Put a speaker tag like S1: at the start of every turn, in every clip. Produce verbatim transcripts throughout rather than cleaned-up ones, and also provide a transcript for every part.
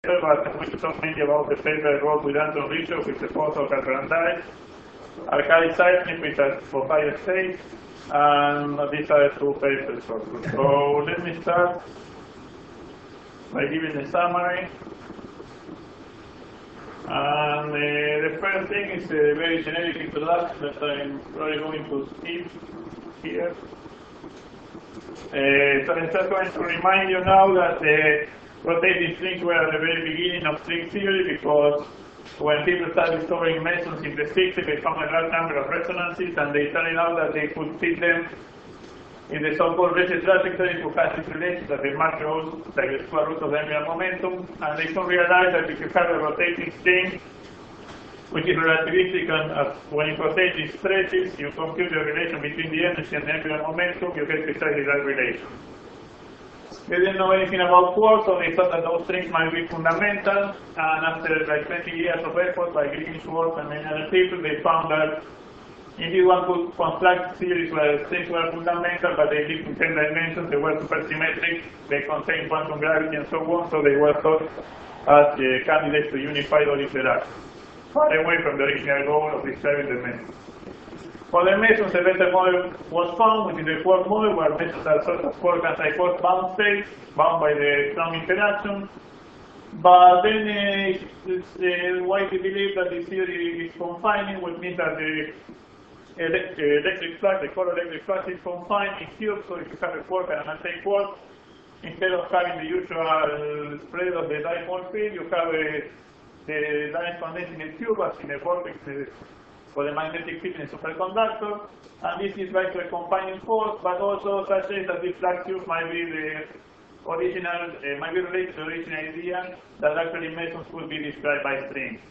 S1: but I'm going to talk mainly about the paper I wrote with Anton Richter with the photo of calcarandite, alkali cycling with a for higher state, and these are two papers. So let me start by giving a summary. And uh, the first thing is a very generic introduction that I'm probably going to skip here. Uh, so I'm just going to remind you now that the rotating strings were at the very beginning of string theory, because when people started discovering mesons in the sixties, they found a large number of resonances, and they turned out that they could fit them in the so-called rigid trajectory to have this relation that the mark goes like the square root of the angular momentum, and they soon realized that if you have a rotating string, which is relativistic, and uh, when it rotates it stretches, you compute the relation between the energy and the angular momentum, you get precisely that relation. They didn't know anything about quarks, so they thought that those strings might be fundamental, and after like twenty years of effort by Green, Schwartz, and many other people, they found that indeed one could construct theories where strings were fundamental, but they lived in ten dimensions, they were supersymmetric, they contained quantum gravity and so on, so they were thought as uh, candidates to unified all interactions, far away from the original goal of describing the meson. For the mesons, a better model was found, which is the quark model, where mesons are sort of quark anti-quark bound states, bound by the strong interaction. But then uh, it's uh, widely believed that this theory is confining, which means that the elect electric flux, the core electric flux is confined in cubes, so if you have a quark and an anti-quark, instead of having the usual spread of the dipole field, you have a, the lines condensing in a cube as in a vortex uh, for the magnetic field in a superconductor, and this is like a confining force, but also such that this flux tube might be the original, uh, might be related to the original idea that actually mesons could be described by strings.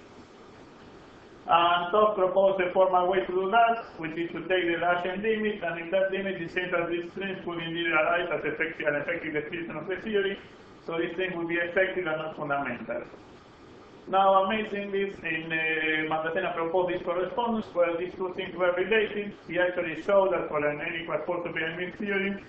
S1: And Toff proposed a formal way to do that, which is to take the Lassian limit, and in that limit it seems that these strings could indeed arise as effective, an effective description of the theory, so these strings would be effective and not fundamental. Now, amazingly, in uh, Maddalena proposed this correspondence where these two things were related. He actually showed that for an n equals four to P-N theory,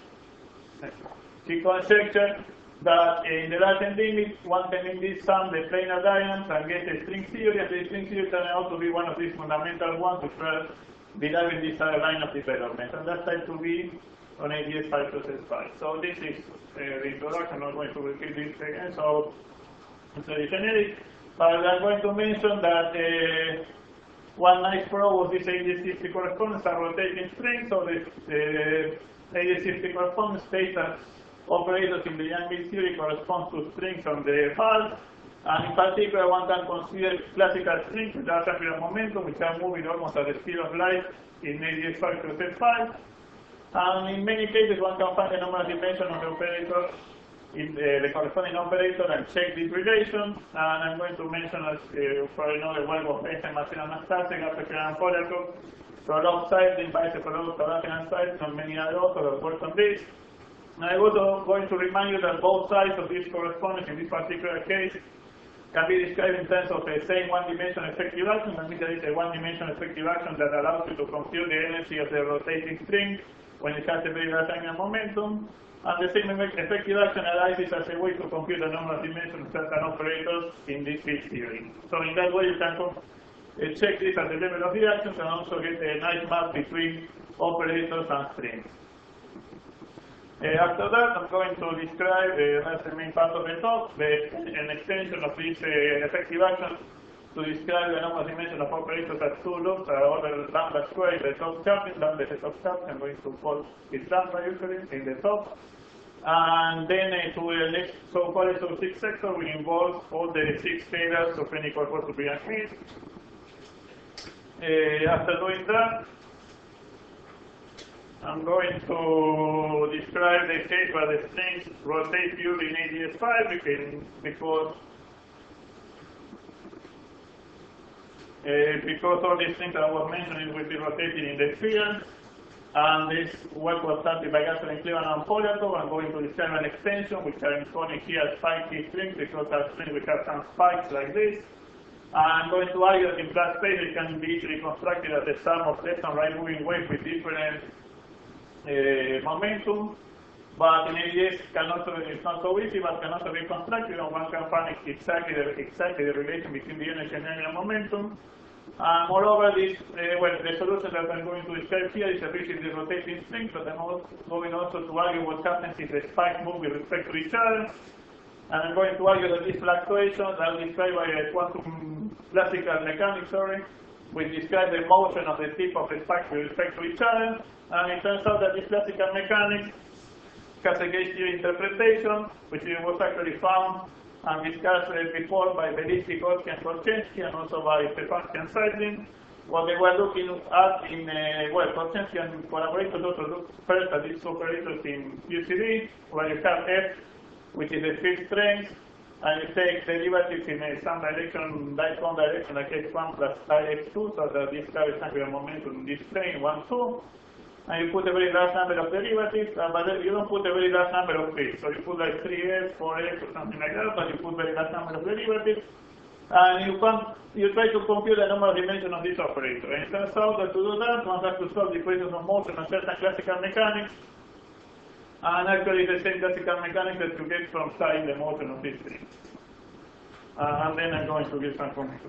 S1: he conjectured that in the Lassian limit, one can indeed sum the planar diagrams and get a string theory, and the string theory turned out to be one of these fundamental ones which were deriving this other line of development, and that's said to be on A D S five plus S five. So this is uh, the introduction. I'm not going to repeat this again, so it's very generic. But I'm going to mention that uh, one nice pro was this A D S fifty correspondence and rotating string. So the uh, A D S fifty correspondence states that operators in the Yang-Mills theory correspond to strings on the valve, and in particular one can consider classical strings with large angular momentum, which are moving almost at the speed of light in A D S five plus S five. And in many cases one can find the number dimension of the operator in the, the corresponding operator and check this relation. And I'm going to mention, as uh, probably know, the work of Einstein, Martin, and Nastase, Gaffek, and Polyakov, Prolog Cycling, Bice-Prolog, Tarakin, and Cycling, and many others who have worked on this. And I'm also going to remind you that both sides of this correspondence, in this particular case, can be described in terms of a same one-dimension effective action. That means there is a one-dimension effective action that allows you to compute the energy of the rotating string when it has a very large angular momentum. And the same effective action arises as a way to compute the number of dimensions of certain operators in this field theory. So in that way you can uh, check this at the level of the actions and also get a nice map between operators and strings. Uh, after that, I'm going to describe, uh, that's the main part of the talk, the, an extension of this uh, effective action to describe the number of dimensions of operators at two loops, uh, over lambda square in the top chapter, lambda is the top chapter, I'm going to call it lambda usually in the top. And then uh, to the next so-called so six sector, we involve all the six scalars of n equals four to be Yang-Mills. Uh, after doing that, I'm going to describe the case where the strings rotate purely in A D S five because uh, because all these things that I was mentioning will be rotated in the field. And this work was started by Gasser and Cleveland and Polyakov. I'm going to describe an extension which I'm calling here spiky strings because our strings which have some spikes like this. I'm going to argue that in flat space it can be easily constructed as the sum of left and right moving waves with different uh, momentum. But in A D S, cannot, it's not so easy, but can also be constructed, and one can find exactly the, exactly the relation between the energy and angular momentum. And moreover, this, uh, well, the solution that I'm going to describe here is efficiently rotating strings, but I'm also going also to argue what happens if the spikes move with respect to each other. And I'm going to argue that these fluctuations are described by a quantum classical mechanics, sorry, which describe the motion of the tip of the spikes with respect to each other. And it turns out that this classical mechanics has a gauge theory interpretation, which was actually found and discussed uh, before by Belinsky, Gorky, and Korczynski, and also by Stefanski and Seidlin. What they were looking at in, uh, well, Korczynski and collaborators also looked first at these operators in Q C D, where you have F, which is a fixed strength, and you take derivatives in a some direction, dipole direction, like x one plus I x two, so that this carries angular momentum in this plane, one, two. And you put a very large number of derivatives, uh, but you don't put a very large number of fields. So you put like three x, four x, or something like that, but you put very large number of derivatives. And you, can, you try to compute the number of dimensions of this operator. And it turns out that to do that, one has to solve the equations of motion and certain classical mechanics. And actually the same classical mechanics that you get from studying the motion of this thing. Uh, and then I'm going to give some comments.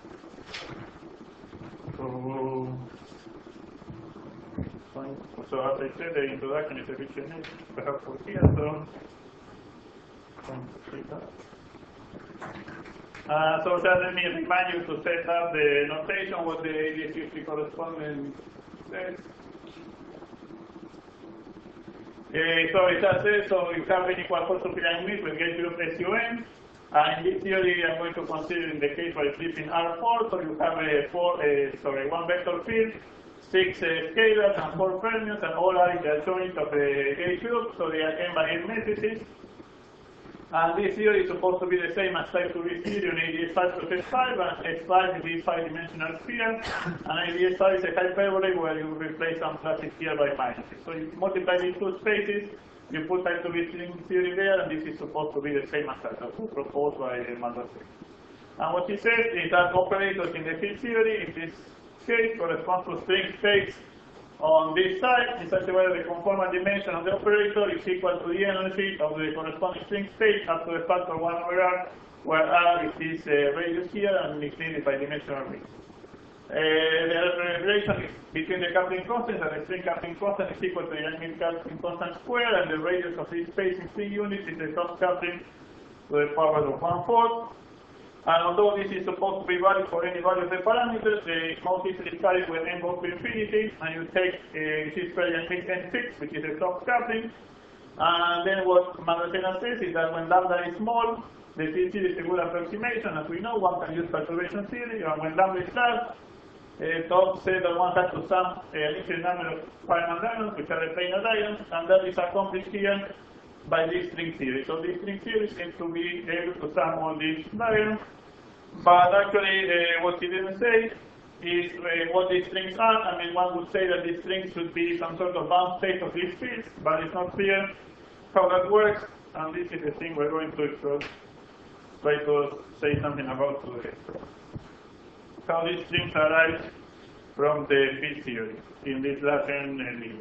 S1: So, so as I said, the introduction is a bit generic, perhaps for here, so uh, so just let me remind you to set up the notation, what the A D S usually correspondence says. Uh, so it just says, so you have n equal four to pyramid with gauge group S U N. Uh, in this theory, I'm going to consider in the case by flipping R four, so you have a four, uh, sorry, one vector field, six uh, scalars, and four fermions, and all are in the joint of the gauge group, so they are n by n matrices. And this theory is supposed to be the same as type two B theory on A D S five plus S five, and S five is this five-dimensional sphere, and A D S five is a hyperbole where you replace some classic here by minuses. So you multiply these two spaces, you put type two B string theory there, and this is supposed to be the same as that proposed by Mandelsek. And what he says is that operators in the field theory, in this case, correspond to string states on this side, in such a way that the conformal dimension of the operator is equal to the energy of the corresponding string state up to the factor one over R, where R is this uh, radius here and is needed by dimensional rings. Uh, the relation between the coupling constant and the string coupling constant is equal to the Young-Mills coupling constant square, and the radius of this space in string units is the cross coupling to the power of one fourth. And although this is supposed to be valid for any value of the parameters, the most easily carried when n goes to infinity, and you take uh, this square and take n fixed, which is a soft coupling. And then what Mandelsek says is that when lambda is small, the field theory is a good approximation. As we know, one can use perturbation theory, and when lambda is large, uh, Todd said that one has to sum an infinite number of Feynman diagonals, which are the planar diagonals, and that is accomplished here by this string theory. So this string theory seems to be able to sum all these diagrams, but actually uh, what he didn't say is uh, what these strings are. I mean, one would say that these strings should be some sort of bound state of these fields, but it's not clear how that works, and this is the thing we're going to uh, try to say something about today. How these strings arise from the field theory in this Latin uh, video.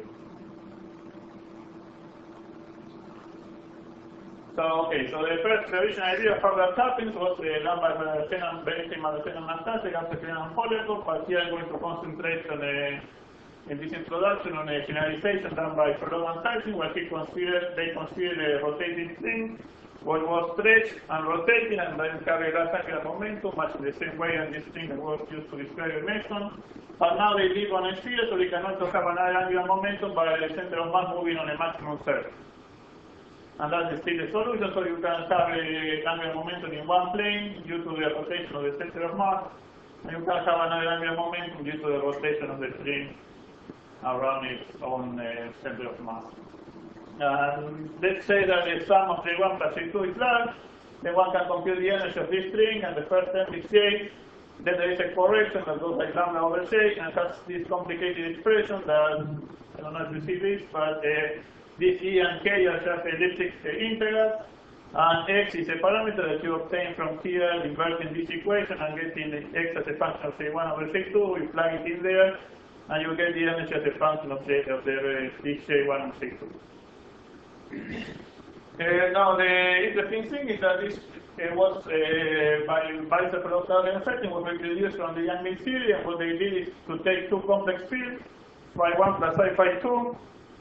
S1: So, okay, so the first revision idea of how that happens was uh, done by Mandelsek, Bernstein, Mandelsek, and Nastase, Gansek, and Polyakov, but here I'm going to concentrate on a, in this introduction on a generalization done by Frolló and Seidlin, where he considered, they considered a rotating string, what was stretched and rotating, and then carry large angular momentum, much in the same way as this string that was used to describe the meson. But now they live on a sphere, so they can also have another angular momentum by the center of mass moving on a maximum surface. And that's still the solution, so you can have a angular momentum in one plane due to the rotation of the center of mass, and you can have another angular momentum due to the rotation of the string around its own uh, center of mass. And let's say that the sum of the one plus the two is large, then one can compute the energy of this string, and the first term is J, then there is a correction that goes like lambda over J, and has this complicated expression that, I don't know if you see this, but uh, this E and K are just elliptic uh, integrals, and X is a parameter that you obtain from here, inverting this equation and getting the X as a function of say one over say two, you plug it in there, and you get the energy as a function of, J, of the uh, this J one and J two. Uh, now, the interesting thing is that this uh, was, uh, by Weiser-Perot setting, was reproduced from the Yang-Mills theory, and what they did is to take two complex fields, phi one plus psi phi two.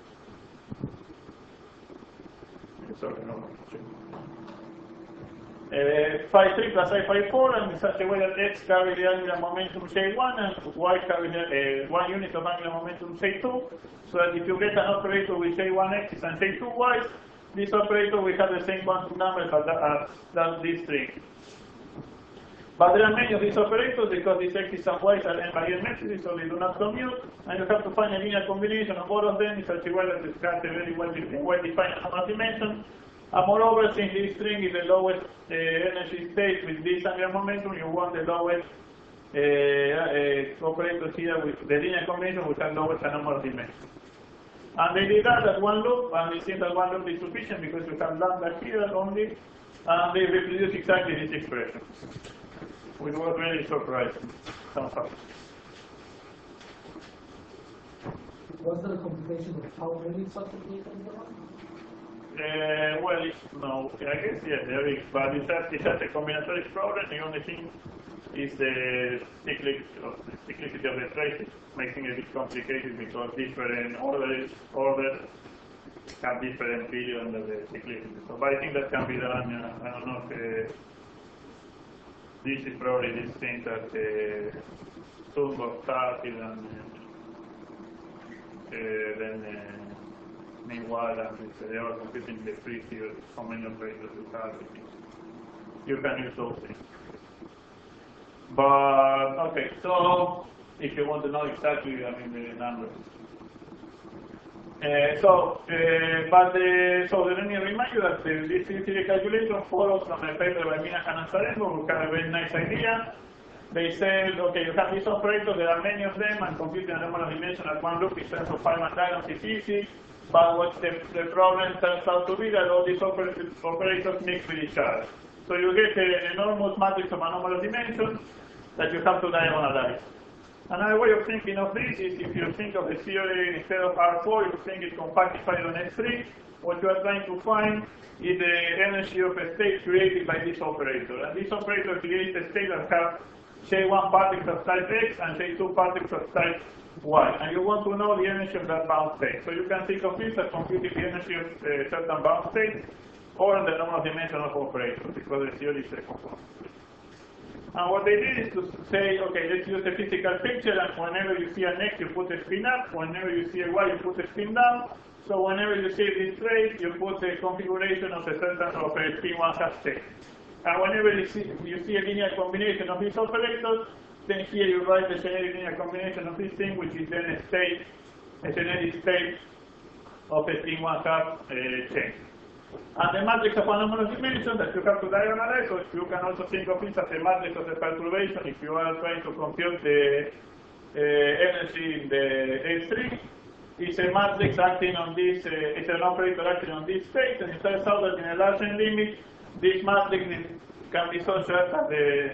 S1: Sorry, no. Uh, phi three plus psi phi four, and in such a way that x carries the angular momentum J one and y carries the, uh, one unit of angular momentum J two, so that if you get an operator with J one x and J two y, this operator will have the same quantum numbers as, as, as this string. But there are many of these operators because these x's and y's are n by n matrices, so they do not commute, and you have to find a linear combination of all of them in such a way that it has a very well-defined well dimension. And moreover, since this string is the lowest uh, energy state with this angular momentum, you want the lowest uh, uh, operators here with the linear combination which has lowest number of dimensions. And they did that at one loop, and it seems that one loop is sufficient because you have lambda here only, and they reproduce exactly this expression, which was really surprising somehow.
S2: Was there a computation of how many such applications there are?
S1: Uh, well, it's, no, I guess yes, there is, but it's just, it's just a combinatoric problem. The only thing is the cyclic, uh, cyclicity of the traces, making it a bit complicated because different orders, orders have different periods under the cyclicity. So, but I think that can be done. Uh, I don't know if uh, this is probably this thing that uh, Sundberg started and uh, then. Uh, Meanwhile, uh, they are computing the free field, how many operators you have. You can use those things. But, okay, so if you want to know exactly, I mean, the numbers. Uh, so, uh, but the, so let me remind you that the, this theory calculation follows from a paper by Minahan and Sarenko, who had a very nice idea. They said, okay, you have these operators, there are many of them, and computing a number of dimensions at one loop in terms of Feynman diagrams is easy. But what the, the problem turns out to be that all these oper operators mix with each other. So you get an enormous matrix of anomalous dimensions that you have to diagonalize. Another way of thinking of this is if you think of the theory instead of R four, you think it's compactified on S three. What you are trying to find is the energy of a state created by this operator. And this operator creates a state that has J one particles of type X and J two particles of type Y, and you want to know the energy of that bound state. So you can think of this as computing the energy of a certain bound state or the number of dimensions of operators, because the theory is a component. And what they did is to say, okay, let's use a physical picture, and whenever you see an X, you put a spin up, whenever you see a Y, you put a spin down. So whenever you see this trait, you put a configuration of a certain of a spin one half state. And whenever you see, you see a linear combination of these operators, then here you write the generic linear combination of this thing, which is then a state, a generic state of a spin one half uh, chain. And the matrix of anomalous dimension that you have to diagonalize, so you can also think of it as a matrix of the perturbation if you are trying to compute the uh, energy in the S three. It's a matrix acting on this, uh, it's an operator acting on this state, and it turns out that in a large n limit, this matrix is, can be so short as the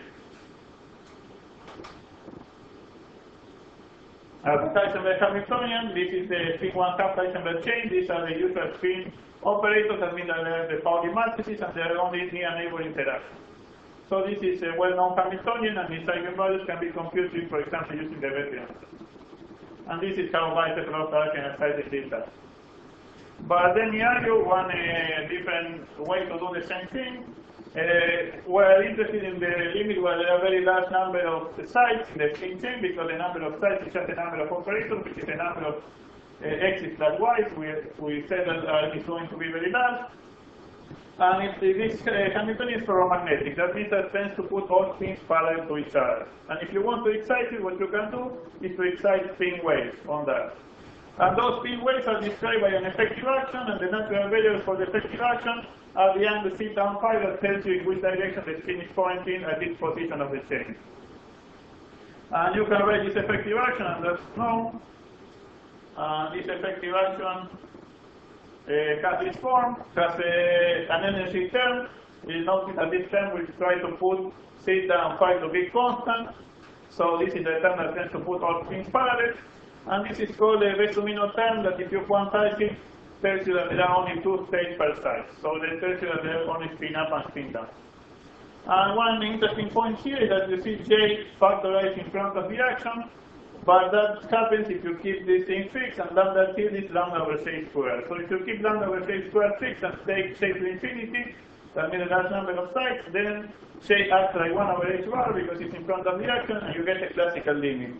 S1: As the Heisenberg Hamiltonian, this is the spin one half Heisenberg chain. These are the usual spin operators, that mean that they are the Pauli matrices and they are only near neighbor interaction. So this is a well-known Hamiltonian, and its eigenvalues can be computed, for example, using the Betrian. And this is how Weiser-Perot can apply did that. But then we argue one uh, different way to do the same thing. Uh, we're interested in the limit where there are a very large number of sites in the spin chain, because the number of sites is just a number of operators, which is a number of uh, x's plus y's. We, we said that uh, it's going to be very large. And if this uh, Hamiltonian is ferromagnetic, that means that it tends to put all spins parallel to each other. And if you want to excite it, what you can do is to excite spin waves on that. And those spin waves are described by an effective action, and the natural variables for the effective action are the angle theta and phi that tells you in which direction the spin is pointing at each position of the chain. And you can write this effective action, and that's known. Uh, this effective action uh, has this form, has a, an energy term. You notice that this term will try to put theta and phi to be constant. So this is the term that tends to put all spins parallel. And this is called a Vesumino term, that if you quantize it, tells you that there are only two states per side. So that tells you that there are only spin up and spin down. And one interesting point here is that you see J factorized in front of the action, but that happens if you keep this thing fixed, and lambda tilde is lambda over J squared. So if you keep lambda over J squared fixed and take J to infinity, that means a large number of sides, then J acts like one over H bar because it's in front of the action, and you get a classical limit.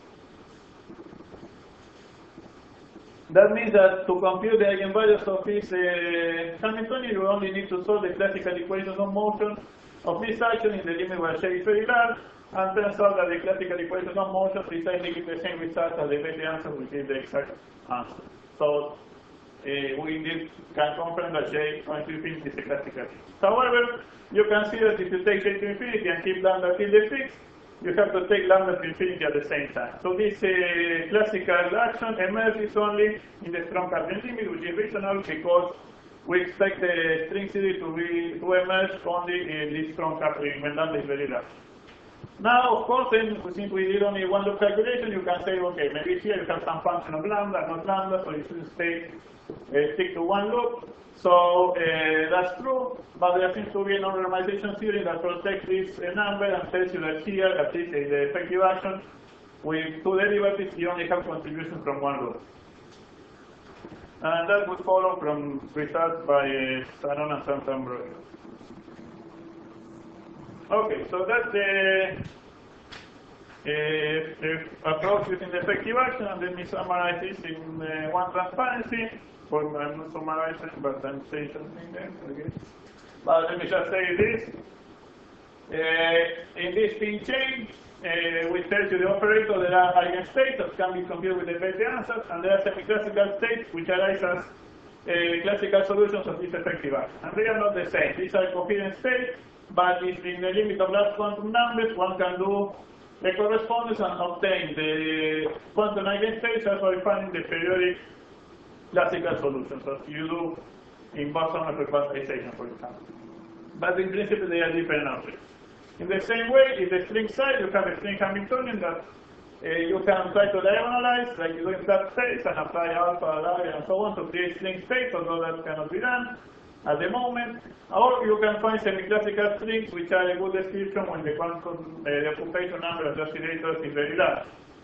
S1: That means that to compute the eigenvalues of this uh, Hamiltonian, you only need to solve the classical equations of motion of this action in the limit where J is very large, and turns out that the classical equations of motion precisely give the same result as the Bethe answer, which is the exact answer. So uh, we indeed can confirm that J going to infinity is a classical. However, you can see that if you take J to infinity and keep lambda tilde fixed, you have to take lambda to infinity at the same time. So this uh, classical action emerges only in the Strong-Carden limit, which is reasonable because we expect the string theory to be to emerge only in this Strong-Carden when lambda is very large. Now, of course, then since we did only one loop calculation, you can say, okay, maybe here you have some function of lambda, not lambda, so you should stay uh, stick to one loop. So uh, that's true, but there seems to be a non-renormalization theory that protects this uh, number and tells you that here, at least in the effective action, with two derivatives, you only have contribution from one loop. And that would follow from results by uh, Sanon and Santambroglio. Okay, so that's the uh, uh, approach using the effective action, and let me summarize this in uh, one transparency. Well, I'm not summarizing, but I'm saying something there. Okay. But let me just say this. Uh, in this spin chain, uh, we tell you the operator there are eigenstates that can be computed with the Bethe answers, and there are semi-classical states which arise as uh, classical solutions of this effective action. And they are not the same. These are coherent states, but if in the limit of large quantum numbers, one can do the correspondence and obtain the quantum eigenstates as by finding the periodic classical solutions, as you do in boson quantization, for example. But in principle, they are different objects. In the same way, in the string side, you have a string Hamiltonian that uh, you can try to diagonalize, like you do in flat space, and apply alpha, area, and so on to create string states, although that cannot be done at the moment. Or you can find semi-classical strings, which are a good description when the quantum, uh, the occupation number of the oscillators is very large.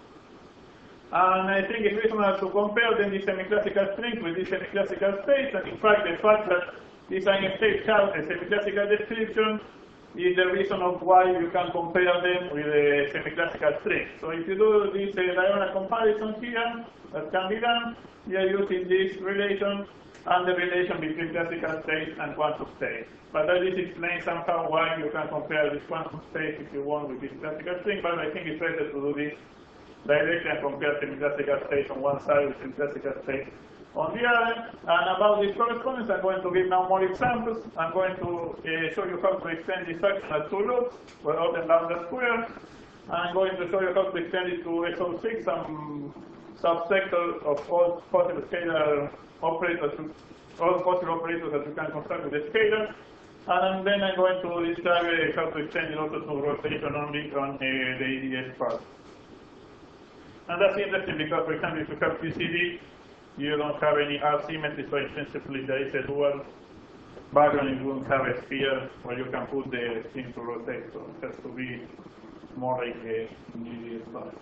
S1: And I think it's reasonable to compare then these semi-classical strings with these semi-classical states, and in fact the fact that these eigenstates have a semi-classical description is the reason of why you can compare them with a semi-classical string. So if you do this uh, diagonal comparison here, that can be done, you are using this relation and the relation between classical states and quantum states. But that is explains somehow why you can compare this quantum state if you want with this classical string, but I think it's better to do this directly and compare semi-classical states on one side with semi-classical states on the other. And about this correspondence, I'm going to give now more examples. I'm going to uh, show you how to extend this action at two loops, where all the lambda squared. I'm going to show you how to extend it to S O six, some subsector of all possible scalar operators, all possible operators that you can construct with the scalar. And then I'm going to describe uh, how to extend it also to rotation only on uh, the E D S part. And that's interesting because, for example, if you have P C D, you don't have any R symmetry, so principally there is a dual background. You won't have a sphere where you can put the thing to rotate, so it has to be more like a E D S part.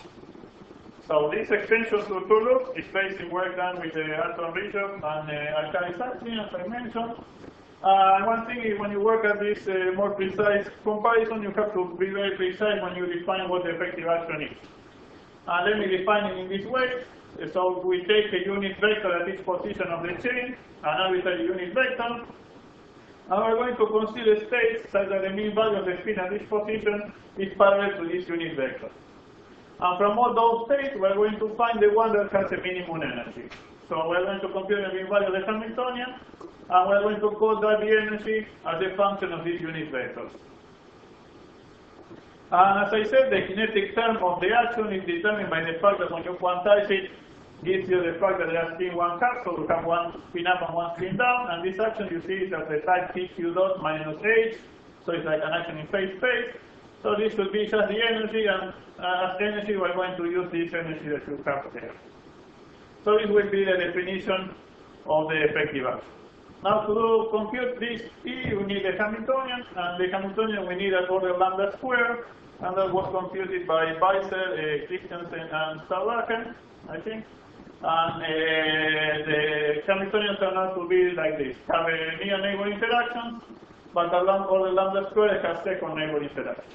S1: So this extension to two loops is based in work done with uh, Anton Richard and uh, Alkali Saxon, as I mentioned. Uh, one thing is when you work at this uh, more precise comparison, you have to be very precise when you define what the effective action is. And let me define it in this way. So we take a unit vector at each position of the chain, an arbitrary unit vector, and we're going to consider states such that the mean value of the spin at each position is parallel to this unit vector. And from all those states, we're going to find the one that has a minimum energy. So we're going to compute the mean value of the Hamiltonian, and we're going to call that the energy as a function of these unit vectors. And as I said, the kinetic term of the action is determined by the fact that when you quantize it, gives you the fact that there are spin one half, so we have one spin up and one spin down, and this action you see is at the type P Q dot minus H, so it's like an action in phase space. So this should be just the energy, and uh, as energy we're going to use this energy that you have there. So this will be the definition of the effective action. Now to do, compute this P, we need the Hamiltonian, and the Hamiltonian we need an order lambda square, and that was computed by Weiser, uh, Christensen, and Sauerlachen, I think. And uh, the Hamiltonian turned out to be like this: have a near neighbor interaction, but the order lambda square has second neighbor interaction.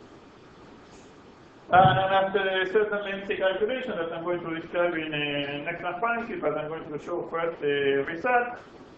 S1: And after a certain lengthy calculation that I'm going to describe in uh, next transparency, but I'm going to show first the result,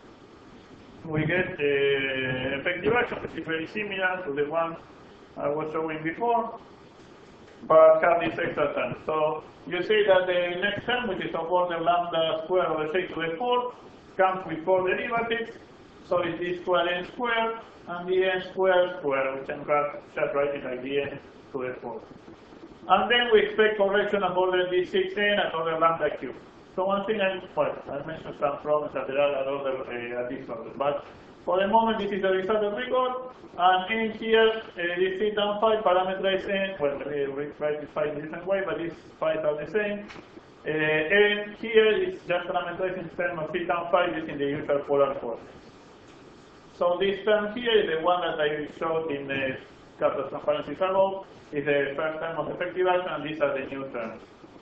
S1: we get the effective action, which is very similar to the one I was showing before, but have this extra term. So you see that the next term, which is of order lambda square over h to the fourth, comes with four derivatives. So it's d squared n squared and the n squared squared, which I'm just writing like the n to the fourth. And then we expect correction of order d six n at order lambda cube. So one thing, I, well, I mentioned some problems that there are at other uh, at this order, but for the moment this is the result that we got. And in here, uh, this theta and phi parameterize n. Well, we write this phi in a different way, but these phi are the same. Uh, and here is just parameterized in terms of theta and phi using the usual polar coordinates. So this term here is the one that I showed in a couple of transparencies ago. Is the first term of effective action, and these are the new terms.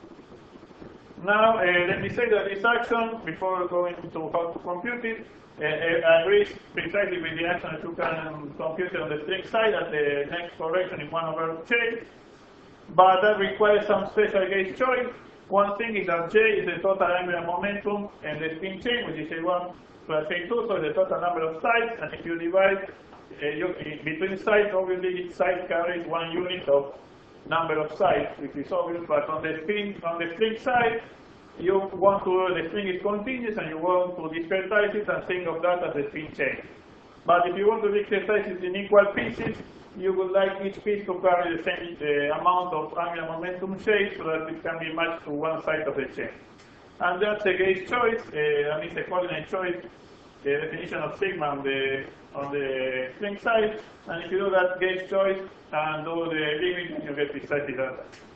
S1: Now, uh, let me say that this action, before going to how to compute it, uh, uh, agrees precisely with the action that you can compute on the string side at the next correction in one over j, but that requires some special gauge choice. One thing is that j is the total angular momentum and the spin chain, which is a one plus a two, so the total number of sides, and if you divide Uh, you, between sides, obviously each side carries one unit of number of sides, which is obvious, but on the spin, on the string side, you want to, the string is continuous and you want to discretize it and think of that as a spin chain. But if you want to discretize it in equal pieces, you would like each piece to carry the same uh, amount of angular momentum shade so that it can be matched to one side of the chain. And that's a gauge choice, uh, and it's a coordinate choice, the definition of sigma on the on the string side, and if you do that gauge choice and do the limit, you get precisely that.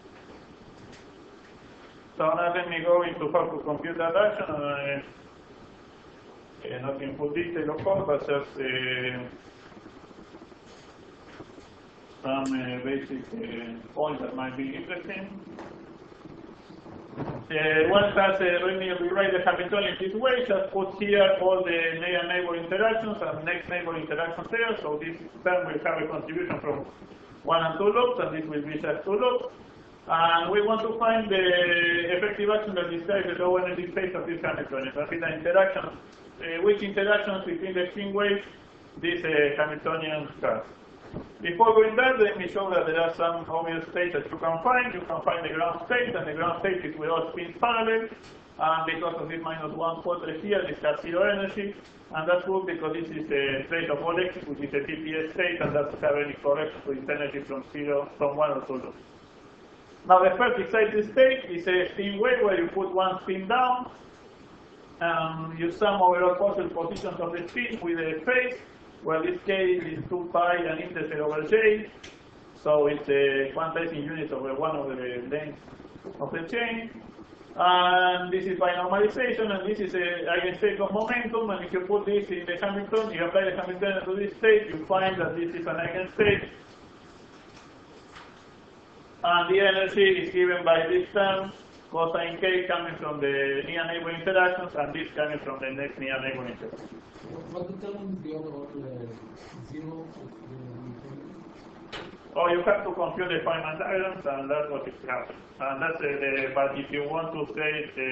S1: So now let me go into how to compute that action. Uh, uh, not in full detail, of course, but just uh, some uh, basic uh, points that might be interesting. Uh, one has uh, let me rewrite the Hamiltonian this way, just put here all the near neighbor interactions and next neighbor interactions there, so this term will have a contribution from one and two loops, and this will be just two loops. And we want to find the effective action that describes the low energy phase of this Hamiltonian. That is the interaction, uh, which interactions between the spin waves this uh, Hamiltonian has. Before going there, let me show that there are some obvious states that you can find. You can find the ground state, and the ground state is with all spins parallel. And because of this minus one quarter here, this has zero energy. And that's good because this is a state of all x, which is a T P S state, and doesn't have any correction to its energy from zero, from one or two loops. Now the first excited state is a spin wave where you put one spin down, and you sum overall possible positions of the spin with a phase. Well, this case is two pi and intercept over j, so it's a quantizing unit over one over the length of the chain. And this is by normalization, and this is a eigenstate of momentum, and if you put this in the Hamiltonian, you apply the Hamiltonian to this state, you find that this is an eigenstate. And the energy is given by this term, cosine k coming from the near neighbor interactions, and this coming from the next near neighbor interaction.
S2: What determines the overall uh, zero of the
S1: Oh, you have to compute the Feynman diagrams, and that's what it happens. And that's uh, the, but if you want to say the,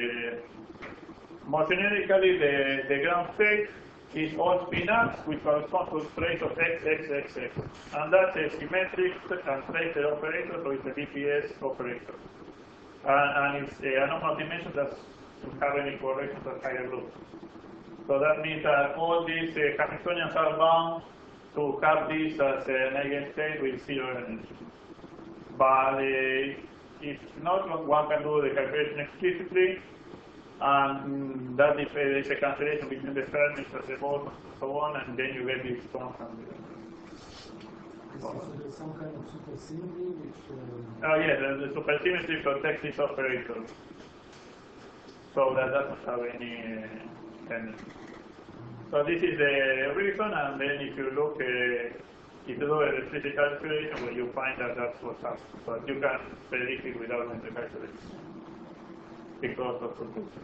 S1: more generically, the, the ground state is all spin ups, which corresponds to trace of x, x, x, x. And that's a symmetric and tracer operator, so it's a D P S operator. And, and it's a anomalous dimension that doesn't have any corrections at higher loops. So that means that all these uh, Hamiltonians are bound to have this as an eigenstate with zero energy. But uh, if not, one can do the calculation explicitly, and that if there is a cancellation between the Fermis and the Bose and so on, and then you get this constant.
S2: So there's some kind of supersymmetry which... Uh...
S1: Oh yeah, the, the supersymmetry protects this operator. So that doesn't have any... Uh, energy. So this is the reason, and then if you look, uh, if you do a explicit calculation, well, you find that that's what happens. So you can predict it without doing the calculation because of compulsion.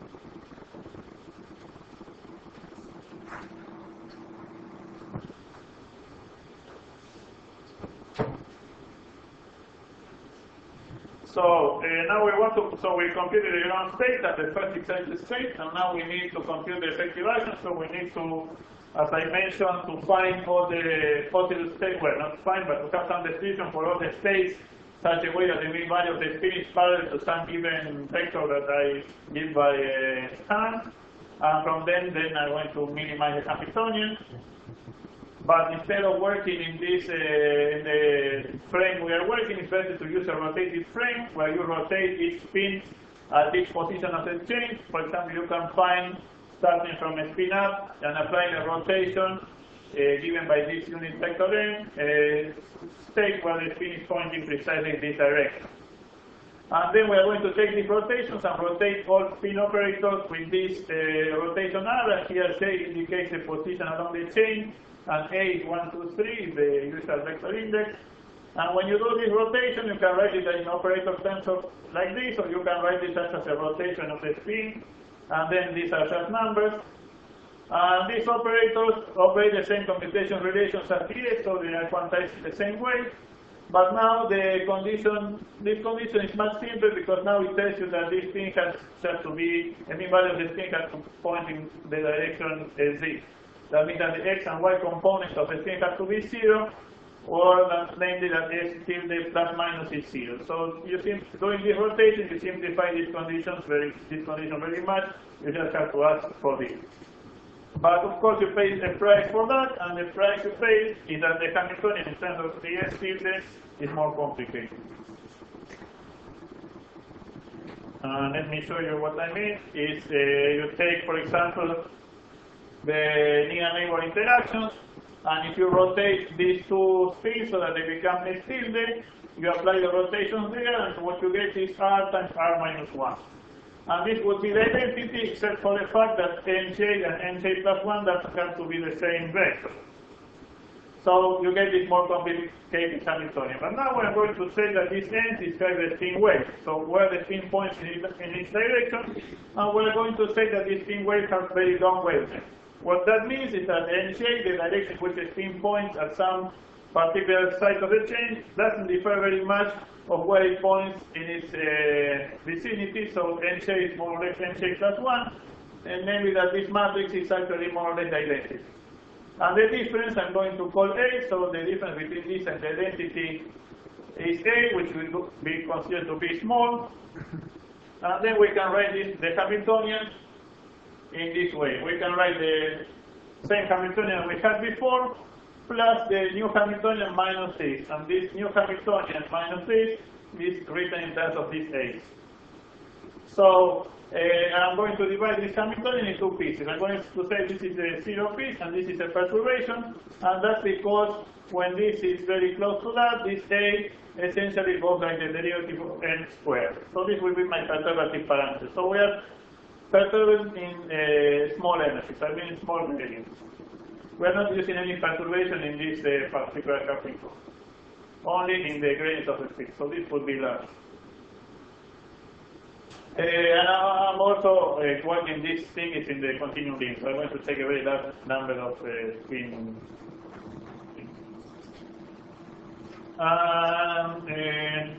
S1: So uh, now we want to, so we computed the ground state at the first excited state, and now we need to compute the effective action, so we need to, as I mentioned, to find all the possible states, well, not find, but to have some description for all the states, such a way that the mean value of the spin is parallel to some given vector that I give by uh, hand, and from then, then I want to minimize the Hamiltonian. But instead of working in this uh, in the frame we are working, it's better to use a rotated frame where you rotate each spin at each position of the change. For example, you can find, starting from a spin up and applying a rotation uh, given by this unit vector n, a state where the spin is pointing precisely in this direction. And then we are going to take these rotations and rotate all spin operators with this uh, rotation R, and here J indicates the position along the chain, and A is one, two, three, the usual vector index. And when you do this rotation, you can write it in operator terms of like this, or you can write it as a rotation of the spin, and then these are just numbers. And these operators obey the same computation relations as here, so they are quantized the same way. But now the condition, this condition is much simpler because now it tells you that this spin has just to be, the mean value of the spin has to point in the direction Z. That means that the x and y components of the spin have to be zero, or that, namely that s tilde plus minus is zero. So you see, doing this rotation, you simplify these conditions very, this condition very much. You just have to ask for this. But of course, you pay a price for that, and the price you pay is that the Hamiltonian in terms of the s tilde is more complicated. Uh, let me show you what I mean. Is uh, you take, for example, the near neighbor interactions, and if you rotate these two spins so that they become S tilde, you apply the rotations there, and what you get is R times R minus one. And this would be the identity, except for the fact that Nj and Nj plus one that have to be the same vector. So you get this more complicated Hamiltonian. But now we're going to say that this N describes the spin wave. So where the spin points in, in each direction, and we're going to say that this spin wave has very long wavelength. What that means is that Nj, the direction which the spin points at some particular site of the chain, doesn't differ very much of where it points in its uh, vicinity. So Nj is more or less Nj plus one, and maybe that this matrix is actually more or less identical. And the difference I'm going to call A, so the difference between this and the identity is A, which will be considered to be small. And then we can write this, the Hamiltonian in this way. We can write the same Hamiltonian we had before, plus the new Hamiltonian minus this. And this new Hamiltonian minus this is written in terms of this A. So uh, I'm going to divide this Hamiltonian in two pieces. I'm going to say this is a zero piece and this is a perturbation, and that's because when this is very close to that, this A essentially goes like the derivative of n squared. So this will be my perturbative parameter. So we are perturbed in uh, small energies, I mean small gradients. We are not using any perturbation in this uh, particular coupling code, only in the gradient of the field. So this would be large. Uh, and I'm also uh, working this thing is in the continuum limit, so I'm going to take a very large number of uh, spin. Um, uh,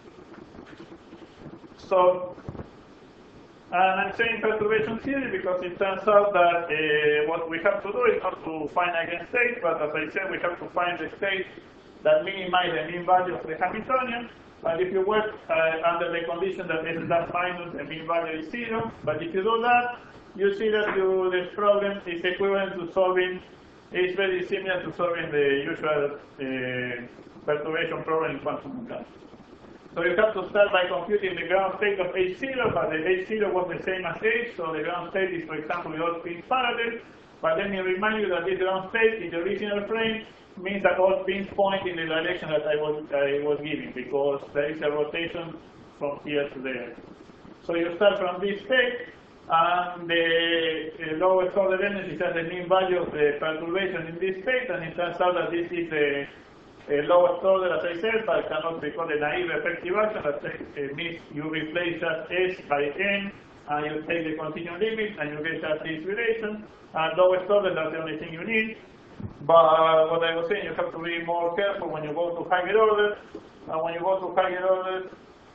S1: so, and I'm saying perturbation theory because it turns out that uh, what we have to do is not to find eigenstate, but as I said, we have to find the state that minimize the mean value of the Hamiltonian. And if you work uh, under the condition that S plus minus, the mean value is zero, but if you do that, you see that you, this problem is equivalent to solving, it's very similar to solving the usual uh, perturbation problem in quantum mechanics. So you have to start by computing the ground state of H zero, but the H zero was the same as H, so the ground state is, for example, with all spins parallel. But let me remind you that this ground state in the original frame means that all spins point in the direction that I was, I was giving, because there is a rotation from here to there. So you start from this state, And the uh, lowest order energy is the mean value of the perturbation in this state, and it turns out that this is the uh, lowest order, as I said, but cannot be called a naive effective action. That uh, means you replace just S by N, and you take the continuum limit, and you get just this relation. And lowest order, that's the only thing you need. But what I was saying, you have to be more careful when you go to higher orders, and when you go to higher orders,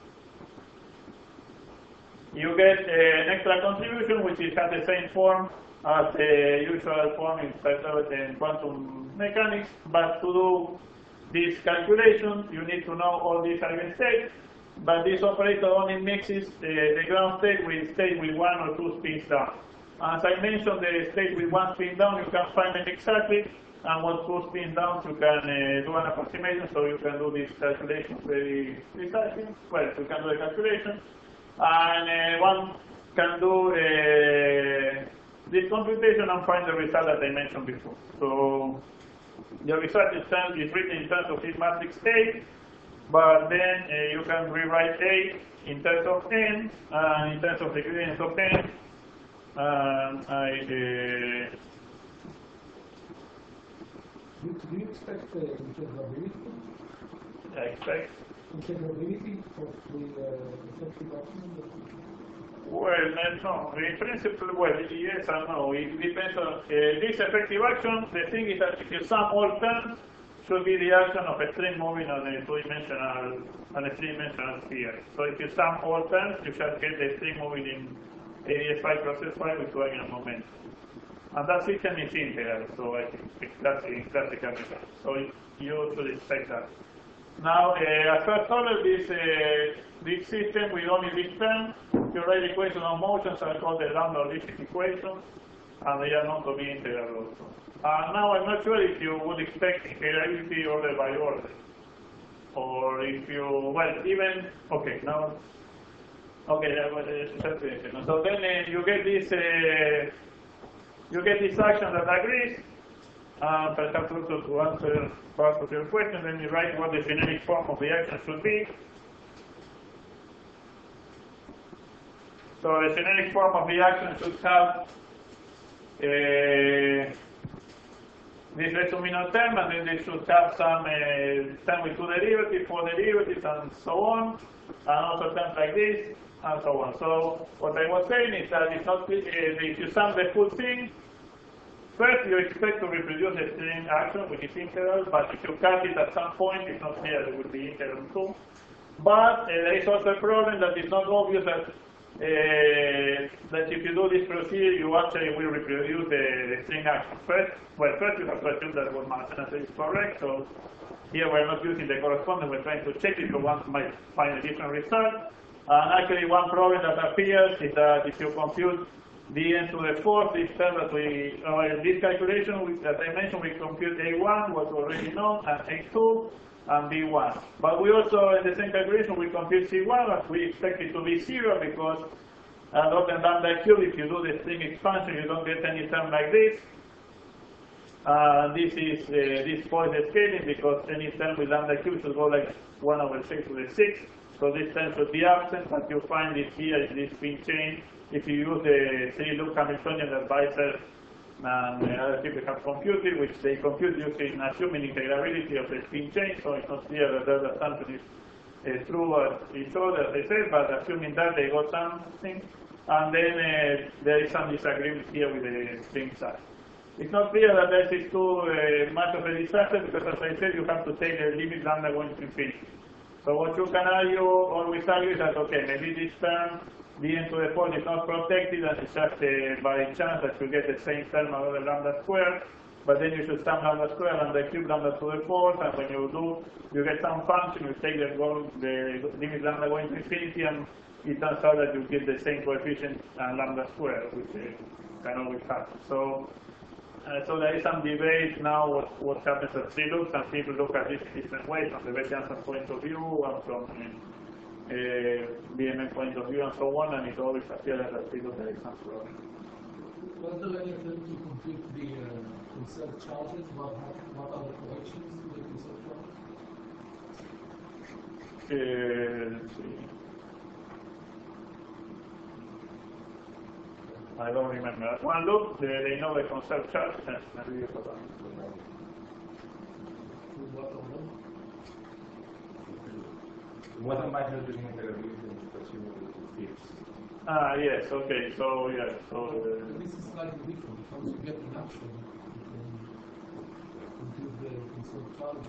S1: you get uh, an extra contribution, which is has the same form as the usual form in, in quantum mechanics. But to do this calculation, you need to know all these eigenstates. But this operator only mixes the, the ground state with state with one or two spins down. As I mentioned, the state with one spin down, you can find it exactly. And with two spins down, you can uh, do an approximation, so you can do this calculation very precisely. Well, you can do the calculation. And uh, one can do uh, this computation and find the result that I mentioned before. So the result is, term, is written in terms of this matrix A, but then uh, you can rewrite A in terms of N, and in terms of the gradients of N. Um, I, uh,
S2: do, do you expect uh, integrability?
S1: I expect.
S2: Integrability of the uh, effective action?
S1: Well, no, in principle, well, yes and no. It depends on uh, this effective action. The thing is that if you sum all terms, should be the action of a string moving on a two-dimensional on a three-dimensional sphere. So if you sum all terms, you shall get the string moving in A D S five process five with two angular momentum. And that system is integral, so I think it's classic, classical method. So you should expect that. Now, uh, at first order, this, uh, this system with only this term, you write equations of motions are called the lambda-listic equations, and they are known to be integral also. Uh, now, I'm not sure if you would expect integrability order by order, or if you, well, even, okay, now, okay, that was, uh, so then uh, you get this, uh, you get this action that agrees, uh, perhaps also to answer part of your question, then you write what the generic form of the action should be. So the generic form of the action should have uh, this resuminant term, and then they should have some uh, term with two derivatives, four derivatives, and so on, and also terms like this, and so on. So what I was saying is that it's not, uh, if you sum the full thing, first you expect to reproduce the string action, which is integral, but if you cut it at some point, it's not clear it will be integral too. But uh, there is also a problem that it's not obvious that Uh, that if you do this procedure, you actually will reproduce the, the string action. First, well, first you have to assume that what Martina says is correct. So here we're not using the correspondence, we're trying to check it, so one might find a different result. And actually, one problem that appears is that if you compute dn to the fourth, this term that we, uh, this calculation we, that I mentioned, we compute a one, was already known, and a two. And b one. But we also, in the same calculation, we compute c one, but we expect it to be zero because uh, not than lambda cube, if you do the string expansion, you don't get any term like this. Uh, this is uh, this spoils the scaling because any term with lambda cube should go like one over six to the six. So this term should be absent, but you find it here in this spin chain. If you use the three-loop Hamiltonian that Weiser and uh, other people have computed, which they compute using assuming integrability of the spin chain, so it's not clear that the assumption is uh, true as each other, as I said, but assuming that they got something, and then uh, there is some disagreement here with the string size. It's not clear that this is too uh, much of a disaster because, as I said, you have to take the limit lambda going to infinity. So what you can argue, always argue, is that, okay, maybe this term dn to the fourth is not protected, and it's just uh, by chance that you get the same term over the lambda squared, but then you should sum lambda squared and the cube lambda to the fourth, and when you do, you get some function, you take the, goal, the limit lambda going to infinity, and it turns out that you get the same coefficient and lambda squared, which uh, can always happen. So, uh, so there is some debate now what, what happens at three loops, and people look at this different ways from the Bethe-Janssen point of view, and from uh, Uh, B M N point of view and so on, and it always appears that people there is some problem.
S2: Was there any attempt to compute the uh, conserved charges? What, what are the corrections to the conserved charges?
S1: Uh, let's see. I don't remember. One look, they, they know the conserved charge and and use of that.
S3: What about the interoperability and proximity to fields?
S1: Ah, yes, okay, so, yeah, so, uh,
S2: But this is slightly different, because you get an action, you can compute the conserved charge.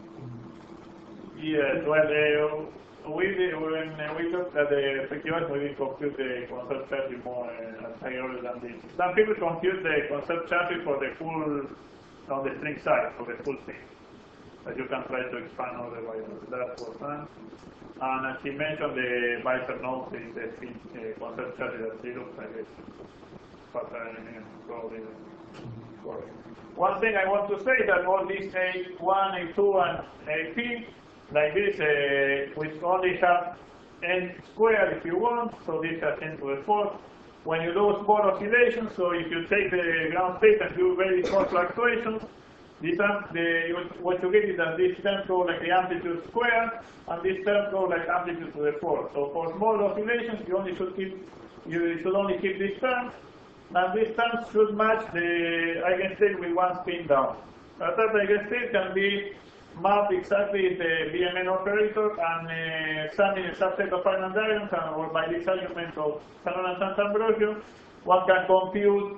S1: yes, well, uh, we did, when uh, we looked at the effective, we did compute the conserved charge more uh, at higher order than this. Some people compute the conserved charge for the full, on the string size, for the full thing. But you can try to expand all the bytes. That was done. And as he mentioned, the byte nodes is the thing, uh, conserved charge at zero, I guess. But uh, yeah, probably correct. One thing I want to say is that all these A one, A two, and A P, like this, uh, which only have n squared if you want, so this has n to the fourth. When you do small oscillations, so if you take the ground state and do very small fluctuations, this term, the, what you get is that this term goes like the amplitude squared, and this term goes like amplitude to the fourth. So for small oscillations, you only should keep, you should only keep this term, and this term should match the eigenstate with one spin down. That eigenstate can be mapped exactly the B M N operator and uh, some in a subset of finite diagrams, and, or by this argument of Shannon and Sant'Ambrogio, one can compute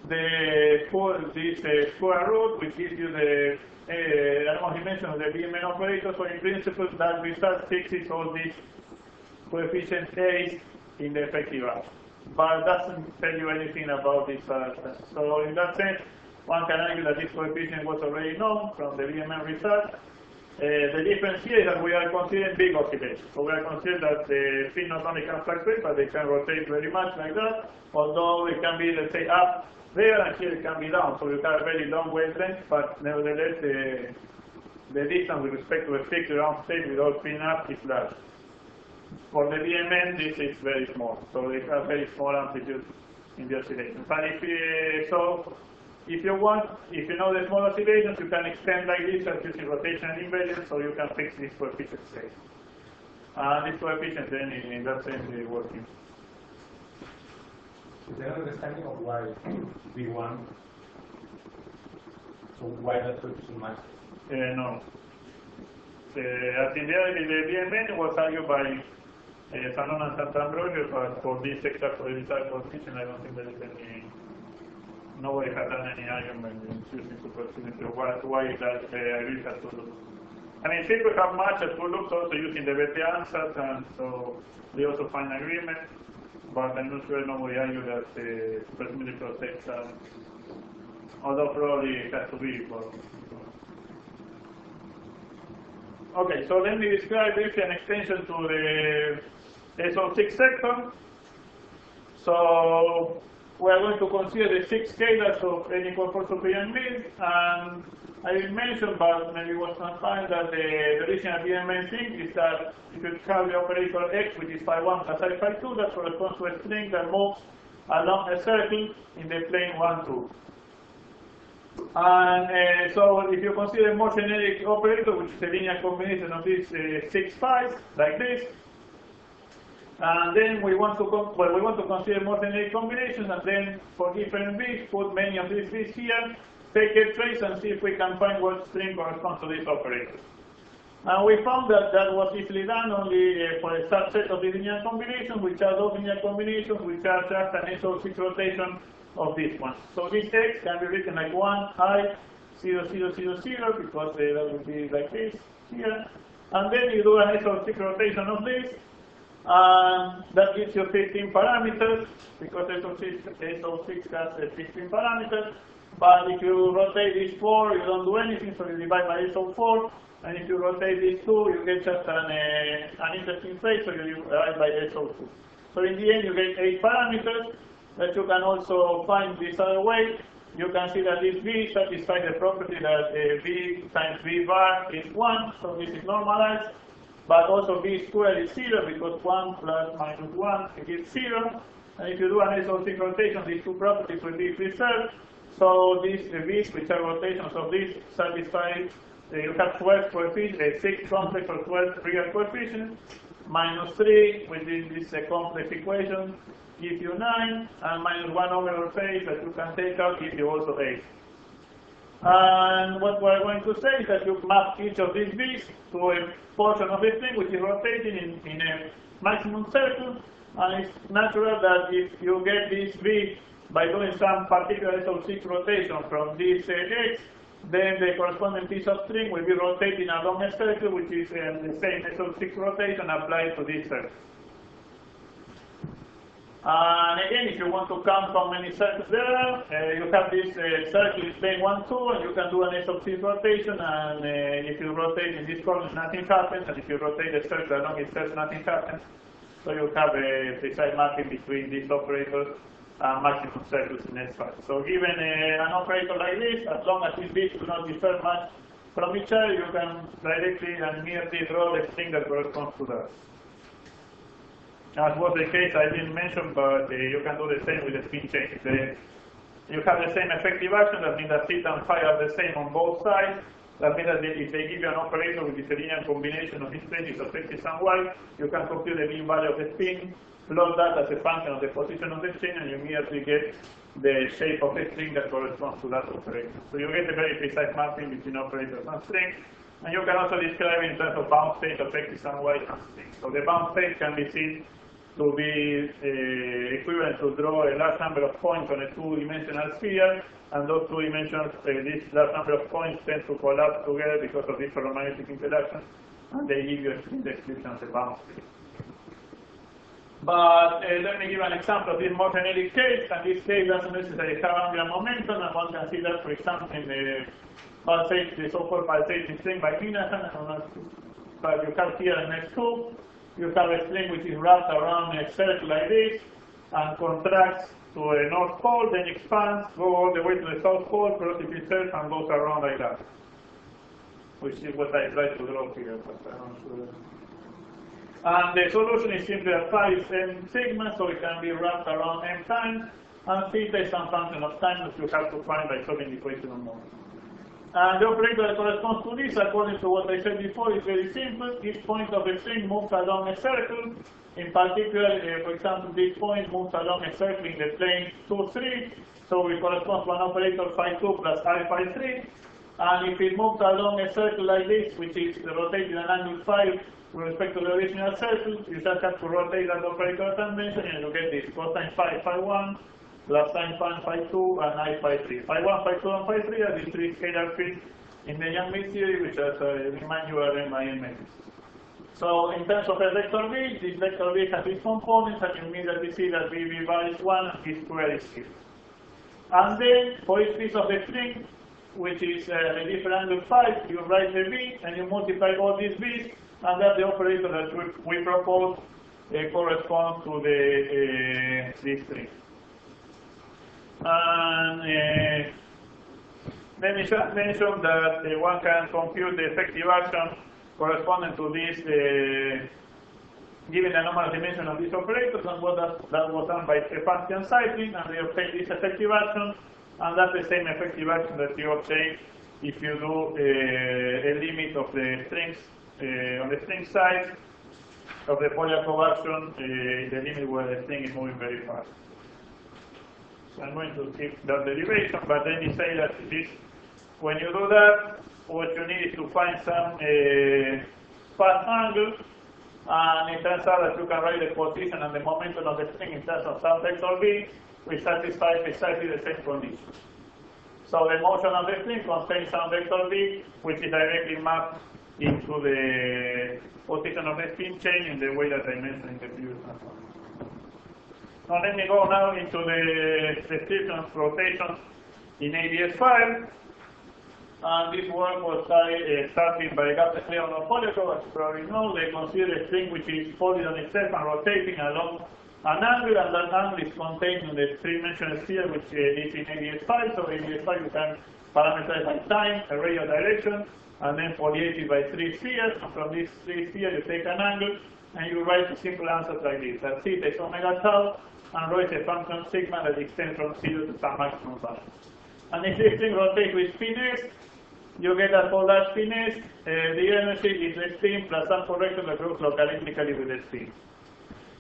S1: the this uh, square root, which gives you the uh, dimension of the B M N operator. So in principle, that result fixes all these coefficients A's in the effective action, but doesn't tell you anything about this. Uh, so in that sense, one can argue that this coefficient was already known from the B M N result. Uh, the difference here is that we are considering big oscillations. So we are considering that the spin not only can fluctuate, but they can rotate very much like that, although it can be, let's say, up there, and here it can be down. So you have a very long wavelength, but nevertheless, the, the distance with respect to the fixed ground state without spin up is large. For the B M N, this is very small, so they have very small amplitude in the oscillation. But if you, so, if you want, if you know the small oscillations, you can extend like this as using rotational invariance, so you can fix this coefficient state. And this coefficient then, in, in that sense, is working.
S3: Is there an understanding of why B one, so why that coefficient matches?
S1: Uh, no. Uh, at the, the B M N was argued by uh, Shannon and Sant'Ambrogio, but for this exact coefficient, I don't think there is any, nobody has done any argument in choosing supersymmetry. Why, why that uh, agrees as two loops. I mean, people have matched two loops also using the Bethe ansatz, and so they also find agreement, but I'm not sure nobody argued that the uh, supersymmetry protects, uh, although probably it has to be. But, okay, so let me describe briefly an extension to the S O six sector. So we are going to consider the six scalars of n equal four to P and B, and I will mention, but maybe it was not fine, that the, the original B M N thing is that you could have the operator x, which is phi one plus I phi two, that corresponds to a string that moves along a circle in the plane one, two. And uh, so if you consider a more generic operator, which is a linear combination of these uh, six phi's, like this, and then we want to well, we want to consider more generic combinations, and then for different b's, put many of these b's here, take a trace, and see if we can find what string corresponds to this operator. And we found that that was easily done only uh, for a subset of the linear combinations, which are those linear combinations which are just an S O six rotation of this one. So this x can be written like one I zero zero zero zero, because uh, that would be like this here. And then you do an S O six rotation of this, and that gives you fifteen parameters, because S O six, S O six has uh, fifteen parameters. But if you rotate this four, you don't do anything, so you divide by S O four. And if you rotate this two, you get just an, uh, an interesting phase, so you divide by S O two. So in the end, you get eight parameters that you can also find this other way. You can see that this V satisfies the property that uh, V times V bar is one, so this is normalized. But also V squared is zero, because one plus minus one gives zero. And if you do an S O six rotation, these two properties will be preserved. So these uh, V's, which are rotations of this, satisfy, uh, you have twelve coefficients, uh, six complex or twelve real coefficients, minus three, which is this uh, complex equation, gives you nine, and minus one overall phase that you can take out gives you also eight. And what we're going to say is that you map each of these V's to a portion of the string which is rotating in, in a maximum circle, and it's natural that if you get this V by doing some particular S O six rotation from this uh, X, then the corresponding piece of string will be rotating along a circle which is uh, the same S O six rotation applied to this circle. And again, if you want to count how many circles there are, uh, you have this uh, circle is plane one, two, and you can do an S of six rotation, and uh, if you rotate in this corner, nothing happens, and if you rotate the circle along itself, nothing happens. So you have a precise mapping between these operators and maximum circles in S five. So given uh, an operator like this, as long as these bits do not differ much from each other, you can directly and merely draw the string that corresponds to that. As was the case, I didn't mention, but uh, you can do the same with the spin change. The, you have the same effective action, that means that theta and phi are the same on both sides. That means that they, if they give you an operator with this linear combination of these places of x's and y, you can compute the mean value of the spin, plot that as a function of the position of the string, and you immediately get the shape of the string that corresponds to that operator. So you get a very precise mapping between operators and strings. And you can also describe it in terms of bound state of x's and y and strings. So the bound state can be seen to be uh, equivalent to draw a large number of points on a two-dimensional sphere, and those two dimensions, uh, this large number of points tend to collapse together because of this ferromagnetic interaction, and they give you a string description as a bound state. But uh, let me give an example of this more generic case, and this case doesn't necessarily have angular momentum, and one can see that, for example, in the pulsation, the so-called pulsating string by Minahan, but you have here an S two. You have a string which is wrapped around a circle like this and contracts to a north pole, then expands, goes all the way to the south pole, crosses itself, and goes around like that. Which is what I tried to draw here, but I'm not sure. And the solution is simply that phi is m sigma, so it can be wrapped around m times, and theta is some function of time that you have to find by solving the equation of moment. And the operator that corresponds to this, according to what I said before, is very simple. Each point of the string moves along a circle. In particular, uh, for example, this point moves along a circle in the plane two, three. So it corresponds to an operator phi two plus I phi three. And if it moves along a circle like this, which is rotated an angle phi with respect to the original circle, you just have to rotate that operator as I mentioned, and you get this cosine phi, phi one, plus sine phi, phi two, and I phi three. Phi one, phi two, and phi three are the three scalar fields in the Yang-Mills theory, which, as I remind you, are M I M X. So in terms of a vector V, this vector V has its components, and you immediately see that V V bar is one, and V square is zero. And then, for each piece of the string, which is uh, a different angle phi, you write the V, and you multiply all these V's, and that's the operator that we, we propose uh, corresponds to the uh, this string. And uh, let me just mention that uh, one can compute the effective action corresponding to this, uh, given the normal dimension of these operators, and what that, that was done by Stefanskian cycling, and they obtain this effective action, and that's the same effective action that you obtain if you do uh, a limit of the strings uh, on the string side of the Polyakov action, uh, the limit where the string is moving very fast. So I'm going to skip that derivation, but then you say that this, when you do that, what you need is to find some uh, fast angle, and it turns out that you can write the position and the momentum of the string in terms of some vector V, which satisfies precisely the same condition. So the motion of the string contains some vector V, which is directly mapped into the position of the spin chain in the way that I mentioned in the previous example. Now let me go now into the description of rotation in A B S five. And this work was uh, started by Gabriel Leon and Polyakov, as you probably know. They consider a string which is folded on itself and rotating along an angle, and that angle is contained in the three-dimensional sphere, which uh, is in A B S five. So A B S five you can parameterize by time, a radial direction, and then foliate it by three spheres. And from these three spheres you take an angle, and you write a simple answer like this. That theta is omega tau, and rho is a function sigma that extends from zero to some maximum value. And if this thing rotates with spin s, you get that for that spin s, uh, the energy is the spin plus some correction that grows logarithmically with the spin.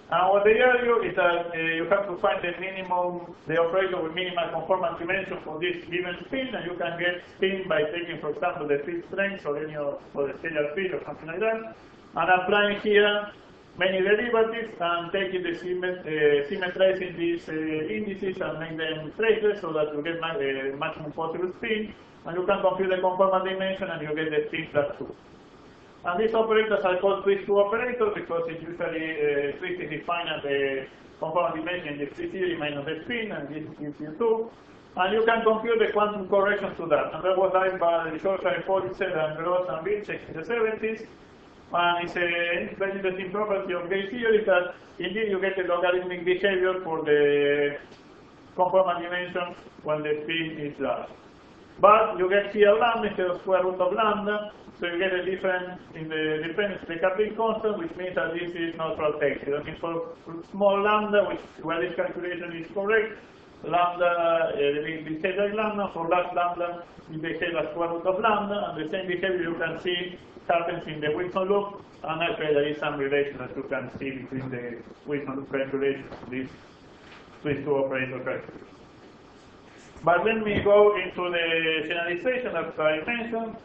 S1: And what they argue is that uh, you have to find the minimum, the operator with minimal conformal dimension for this given spin, and you can get spin by taking, for example, the field strength or any of or the scalar field or something like that, and applying here many derivatives and taking the symmet uh, symmetrizing these uh, indices and make them traceless so that you get ma uh, maximum possible spin, and you can compute the conformal dimension and you get the spin plus two. And these operators are called twist two operators because it usually uh, twist is defined as the conformal dimension in the free theory minus the spin, and this gives you two. And you can compute the quantum correction to that. And that was done by George Politzer and Gross and Wilczek in the seventies. And it's a very interesting property of gauge theory that indeed you get a logarithmic behavior for the conformal dimension when the spin is large. But you get here lambda instead of square root of lambda, so you get a difference in the dependence of the coupling constant, which means that this is not protected. That means for small lambda, which where this calculation is correct, lambda uh, behaves like lambda. For large lambda, it behaves like square root of lambda, and the same behavior you can see happens in the Wilson loop, and actually there is some relation that you can see between the Wilson loop calculation and these twist two operator calculation. But let me go into the generalization that I mentioned,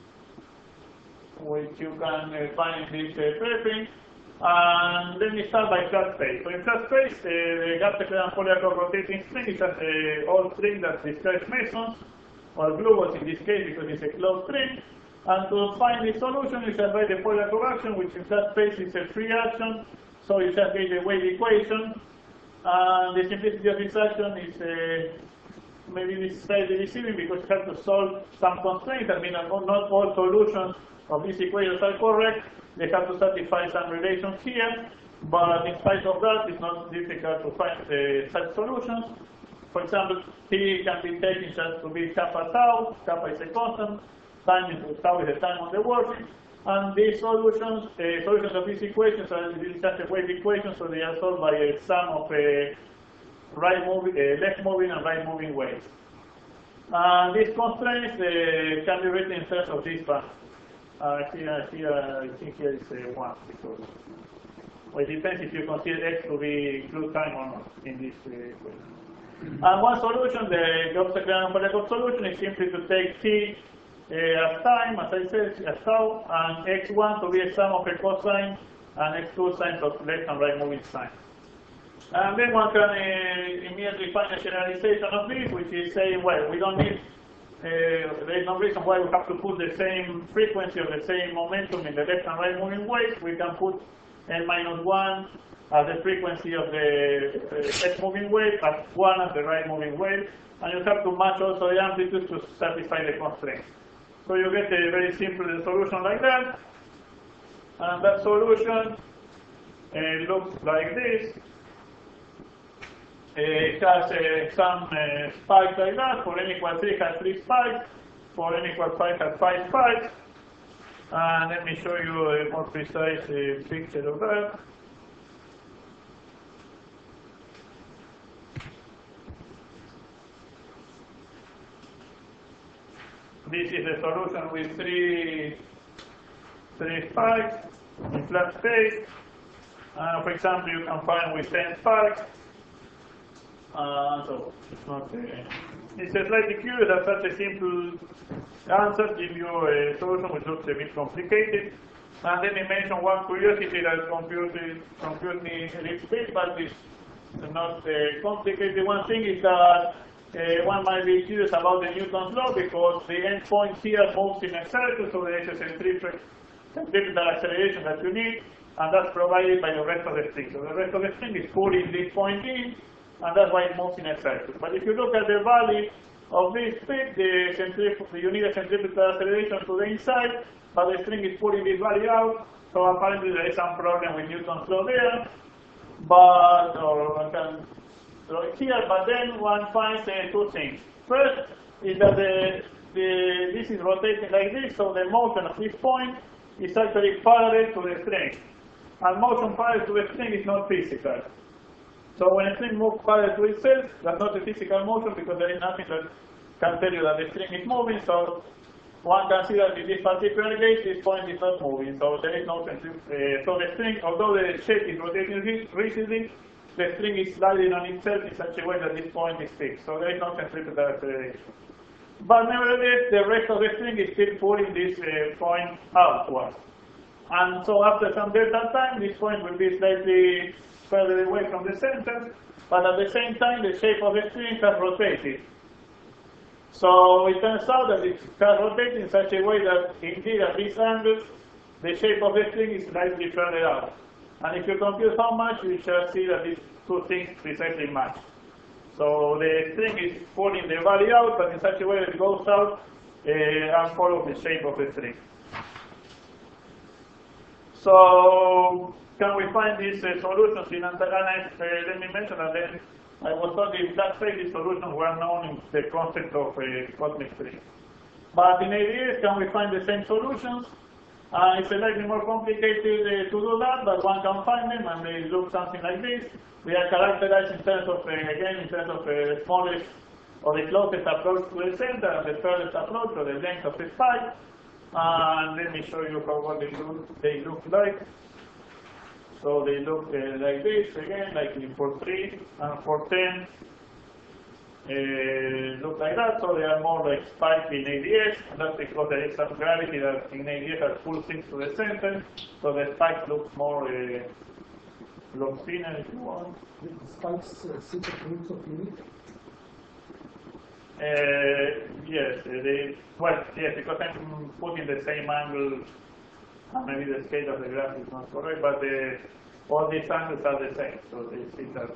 S1: which you can uh, find in this uh, preprint. And let me start by flat space. So in flat space, uh, the Gartner Polyakov rotating string is just an old string that describes mesons, or gluons in this case because it's a closed string. And to find the solution, you just write the Polyakov action, which in flat space is a free action. So you just get the wave equation. And the simplicity of this action is uh, maybe this is slightly deceiving because you have to solve some constraints. I mean, not all solutions of these equations are correct. They have to satisfy some relations here, but in spite of that, it's not difficult to find uh, such solutions. For example, T can be taken just to be kappa tau. Kappa is a constant. Time is tau is the time on the working. And these solutions, uh, solutions of these equations are just a wave equation, so they are solved by a sum of uh, right moving, uh, left moving and right moving waves. And these constraints uh, can be written in terms of this band. Uh, here, here, I think here is uh, one because well, it depends if you consider x to be include time or not in this uh, equation. And one solution, the Gauss-Polyakov solution, is simply to take t uh, as time, as I said, as tau, and x one to be a sum of a cosine and x two sines of left and right moving sign. And then one can uh, immediately find a generalization of this, which is saying, well, we don't need, uh, there is no reason why we have to put the same frequency or the same momentum in the left and right moving waves. We can put n minus one as the frequency of the uh, left moving wave, as one as the right moving wave, and you have to match also the amplitude to satisfy the constraints. So you get a very simple solution like that, and that solution uh, looks like this. Uh, it has uh, some uh, spikes like that. For n equals three has three spikes. For n equals five has five spikes. And let me show you a more precise uh, picture of that. This is a solution with three, three spikes in flat space. Uh, for example, you can find with ten spikes. Uh, so it's not. Uh, it's slightly curious that such a simple answer gives you a solution which looks a bit complicated. And let me mention one curiosity that computing computing ellipse space, but it's not uh, complicated. One thing is that uh, one might be curious about the Newton's law because the endpoint here moves in a circle, so there is a centrifugal centrifugal acceleration that you need, and that's provided by the rest of the string. So the rest of the string is pulling this point in, and that's why it moves in a circle. But if you look at the value of this speed, the centrifugal, you need a centrifugal acceleration to the inside, but the string is pulling this value out, so apparently there is some problem with Newton's law there. But, or one can draw it here, but then one finds uh, two things. First is that the, the, this is rotating like this, so the motion of this point is actually parallel to the string. And motion parallel to the string is not physical. So when a string moves parallel to itself, that's not a physical motion because there is nothing that can tell you that the string is moving. So one can see that in this particular case, this point is not moving, so there is no centrifugal. Uh, so the string, although the shape is rotating rigidly, the string is sliding on itself in such a way that this point is fixed, so there is no centrifugal acceleration. But nevertheless, the rest of the string is still pulling this uh, point outwards. And so after some delta time, this point will be slightly further away from the center, but at the same time, the shape of the string has rotated. So it turns out that it has rotated in such a way that indeed at these angles, the shape of the string is slightly further out. And if you compute how much, you shall see that these two things precisely match. So the string is pulling the value out, but in such a way that it goes out uh, and follows the shape of the string. So can we find these uh, solutions in anti-analysis? Uh, let me mention that then I was told the flat phase solutions were known in the concept of uh, cosmic string. But in A D S, can we find the same solutions? Uh, it's slightly more complicated uh, to do that, but one can find them, and they look something like this. They are characterized in terms of, uh, again, in terms of uh, the smallest or the closest approach to the center, and the furthest approach, or the length of the spike. And let me show you how what they look, they look like. So they look uh, like this, again, like in four three and four ten. Uh, look like that, so they are more like spikes in A D S, and that's because there is some gravity that in A D S has pulled things to the center, so the spike looks more, uh, looks thinner if you want.
S2: The spikes uh, sit at roots of unit.
S1: Uh, yes, uh, they, well, yes, because I'm putting the same angle, and maybe the scale of the graph is not correct, but the, all these angles are the same, so they sit at.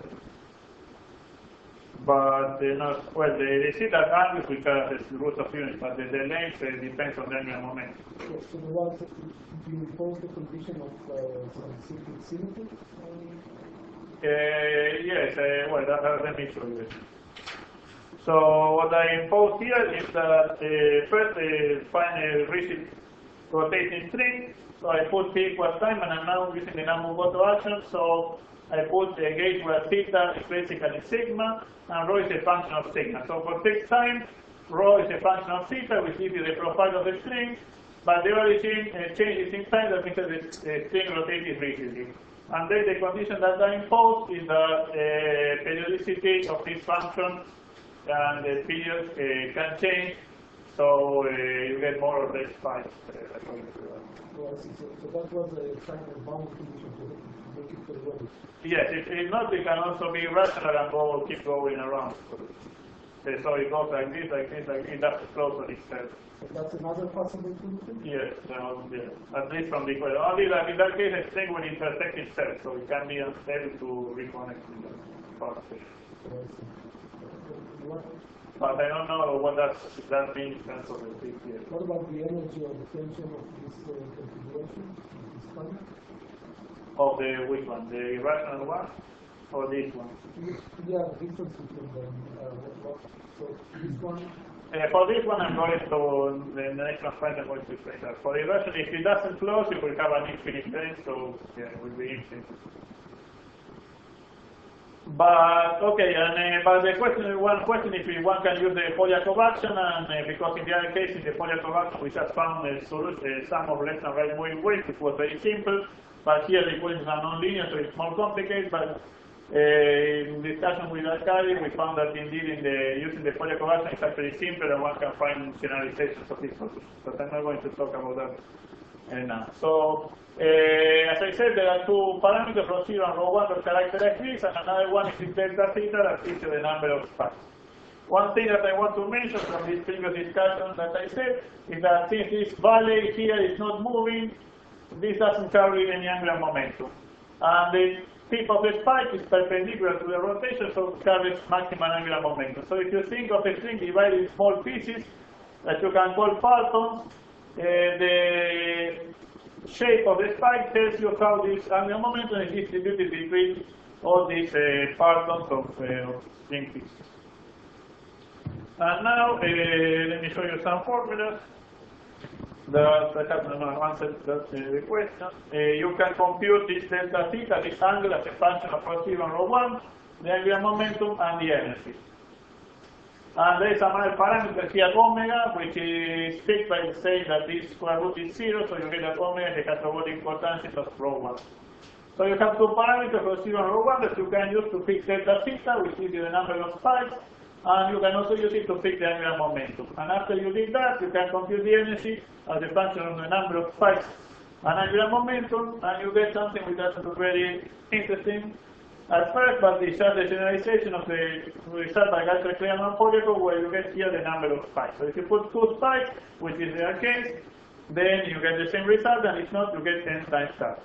S1: But they're not, well, they, they sit at angles which are the roots of units, but the, the length uh, depends on the angular momentum.
S2: So, so the ones that you impose the condition of uh, some cyclic symmetry?
S1: Uh, yes, uh, well, that, uh, let me show you. So what I impose here is that uh, first uh, find a rigid rotating string. So I put p equals time, and I'm now using the Namu-Goto action. So I put a gauge where theta is basically sigma, and rho is a function of sigma. So for fixed time, rho is a function of theta, which gives you the profile of the string, but the origin uh, changes in time, that means that the uh, string rotates rigidly. And then the condition that I impose is that uh, periodicity of this function and the period uh, can change, so uh, you get more or less spikes uh, according to that.
S2: Oh, I see. So, so that was a kind of bound condition to make it periodic.
S1: Yes, if, if not, it can also be rational and go, keep going around. So, so it goes like this, like this, like this, that's close to itself.
S2: So that's another possible solution?
S1: Yes, um, yeah. At least from the equation. Only that in that case, a string will intersect itself, so it can be unstable to reconnect with the part.
S2: So I see. What,
S1: But I don't know what that, that means in terms of the big here.
S2: what about the energy or the tension of this uh, configuration, this time?
S1: Of the which one? The irrational one? Or this one?
S2: Yeah, the difference between them. Uh, what, what, so this one,
S1: Uh, for this one, I'm going to, the next one, I'm going to say that. For the irrational, if it doesn't close, you will have an infinite length, so yeah, it will be infinite. But, okay, and uh, but the question, one question if one can use the Polyakov action, and uh, because in the other case, in the Polyakov action, we just found a solution, a sum of less than right moving weights, which was very simple, but here the equations are non-linear, so it's more complicated, but uh, in discussion with Arkady, we found that indeed in the, using the Polyakov action is actually simpler, and one can find generalizations of this solution, but I'm not going to talk about that uh, now. So, Uh, as I said, there are two parameters, rho zero and rho one, that characterize this, and another one is delta theta, that gives you the number of spikes. One thing that I want to mention from this previous discussion that I said is that since this valley here is not moving, this doesn't carry any angular momentum. And the tip of the spike is perpendicular to the rotation, so it carries maximum angular momentum. So if you think of a string divided in small pieces that you can call partons, uh, the shape of the spike tells you how this angular momentum is distributed between all these uh, partons of, uh, of string pieces. And now, uh, let me show you some formulas that I have not answered that uh, question. Uh, you can compute this delta theta, this angle, as a function of rho zero and rho one, the angular momentum, and the energy. And there is another parameter here, omega, which is fixed by saying that this square root is zero, so you get that omega is the catabolic potential of rho one. So you have two parameters for zero and rho one that you can use to fix delta theta, which gives you the number of spikes, and you can also use it to fix the angular momentum. And after you did that, you can compute the energy as a function of the number of spikes and angular momentum, and you get something which doesn't look very interesting at first, but it's just a generalization of the result by Gaussian-Kleiman polygon, where you get here the number of spikes. So if you put two spikes, which is their case, then you get the same result, and if not, you get ten times that.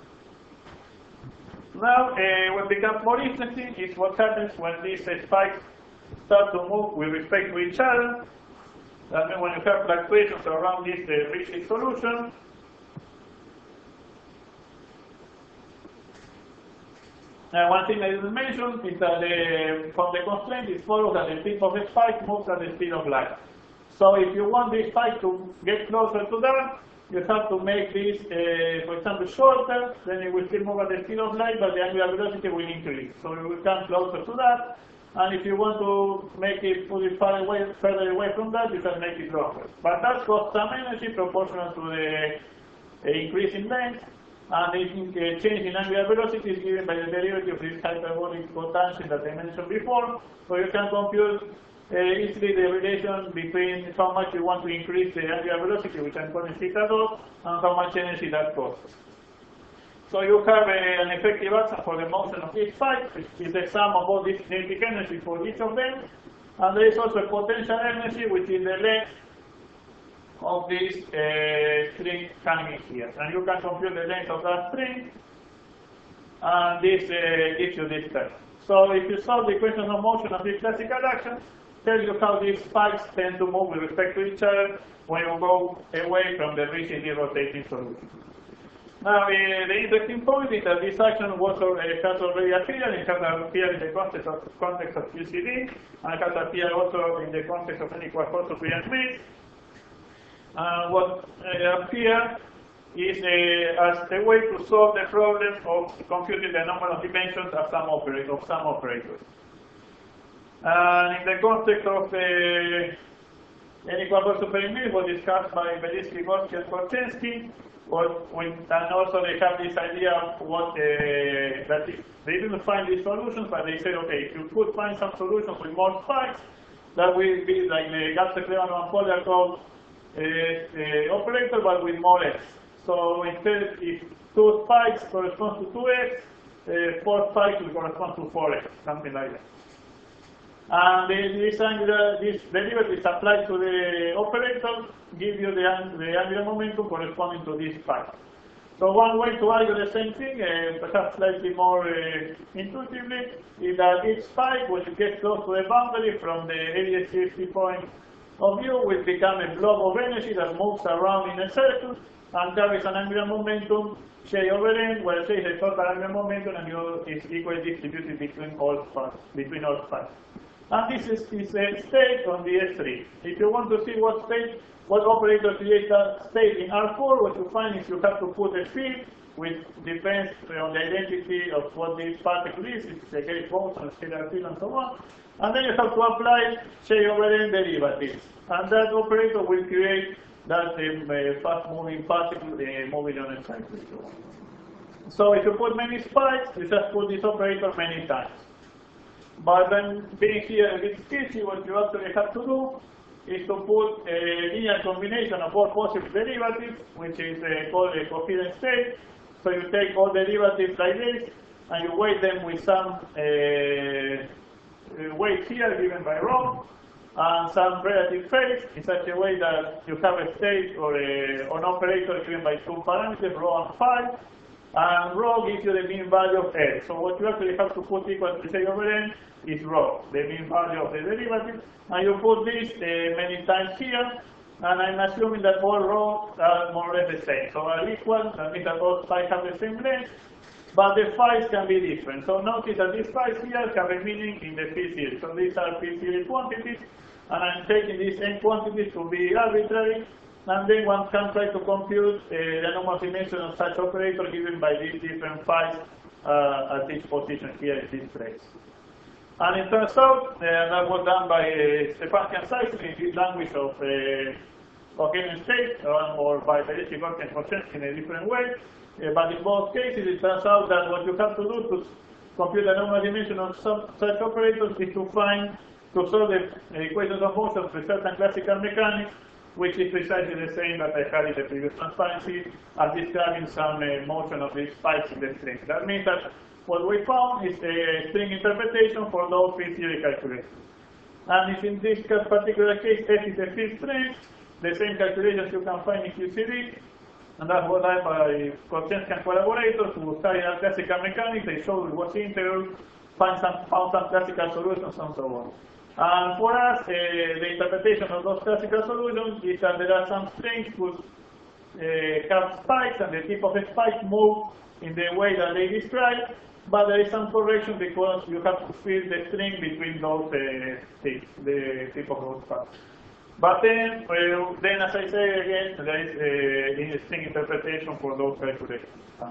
S1: Now, uh, what becomes more interesting is what happens when these uh, spikes start to move with respect to each other. That means when you have fluctuations around this uh, Ricci solution. Now, one thing I didn't mention is that the, from the constraint it follows that the tip of the spike moves at the speed of light. So if you want this spike to get closer to that, you have to make this, uh, for example, shorter, then it will still move at the speed of light, but the angular velocity will increase. So it will come closer to that. And if you want to make it, put it far away, further away from that, you can make it longer. But that costs some energy proportional to the uh, increase in length. And the uh, change in angular velocity is given by the derivative of this hyperbolic potential that I mentioned before. So you can compute uh, easily the relation between how much you want to increase the angular velocity, which I'm calling theta dot, and how much energy that costs. So you have uh, an effective action for the motion of each spike, which is the sum of all this kinetic energy for each of them. And there is also a potential energy, which is the length of this uh, string coming in here. And you can compute the length of that string, and this uh, gives you this term. So if you solve the equation of motion of this classical action, tell you how these spikes tend to move with respect to each other when you go away from the rigidly rotating solution. Now, uh, the interesting point is that this action was uh, has already appeared. It has appeared in the context of, context of Q C D, and it has appeared also in the context of n equals four to P and Smith. Uh, what uh, appears is uh, as a way to solve the problem of computing the number of dimensions of some operator of some operators. And in the context of the n equals four to P and Smith was discussed by Belinsky, Gorski, and Korczynski. What, when, and also they have this idea of what uh, that they didn't find these solutions, but they said, okay, if you could find some solutions with more spikes, that will be like the Gaussian-Kleiman Polyakov uh, uh, operator, but with more x. So instead, if two spikes corresponds to two x, uh, four spikes will correspond to four x, something like that. And this angular, this derivative is applied to the operator, give you the, the angular momentum corresponding to this spike. So one way to argue the same thing, uh, perhaps slightly more uh, intuitively, is that each spike, when you get close to the boundary from the A D S C F T point of view, will become a blob of energy that moves around in a circle and carries an angular momentum, J over n, where J is the total angular momentum and U is equally distributed between all spikes. Between all spikes. And this is, is a state on the S three. If you want to see what state, what operator creates that state in R four, what you find is you have to put a field which depends on the identity of what this particle is, if it's a gauge function, scalar field, and so on. And then you have to apply J over n derivatives. And that operator will create that um, uh, fast-moving particle uh, moving on a cycle. So if you put many spikes, you just put this operator many times. But then, being here a bit sketchy, what you actually have to do is to put a linear combination of all possible derivatives, which is uh, called a coherent state. So you take all derivatives like this, and you weight them with some uh, weight here given by rho, and some relative phase in such a way that you have a state or a, an operator given by two parameters, rho and phi. And rho gives you the mean value of L. So what you actually have to put equal to J over N is rho, the mean value of the derivative. And you put this uh, many times here, and I'm assuming that all rho are more or less the same. So are equal, that means that all phi have the same length, but the phi's can be different. So notice that these phi's here have a meaning in the P series. So these are P series quantities, and I'm taking these n quantities to be arbitrary. And then one can try to compute uh, the anomalous dimension of such operator given by these different phi's uh, at each position here in this place. And it turns out, uh, that was done by uh, Stepankian Cycling in the language of uh, Hungarian state, or, or by Beresky and Koshensky in a different way. Uh, but in both cases, it turns out that what you have to do to compute the normal dimension of some such operators is to find, to solve the equations of motion with certain classical mechanics, which is precisely the same that I had in the previous transparency, as describing some uh, motion of these spikes in the string. That means that what we found is a string interpretation for those field theory calculations. And if in this particular case S is a field strength, the same calculations you can find in Q C D, and that's what done by Koshensky and collaborators who studied classical mechanics. They showed it was integral, find some, found some classical solutions, and so on. And for us, uh, the interpretation of those classical solutions is that there are some strings which uh, have spikes, and the tip of the spike move in the way that they describe, but there is some correction because you have to fill the string between those uh, tips, the tip of those spikes. But then, uh, then as I say again, there is uh, interesting interpretation for those calculations.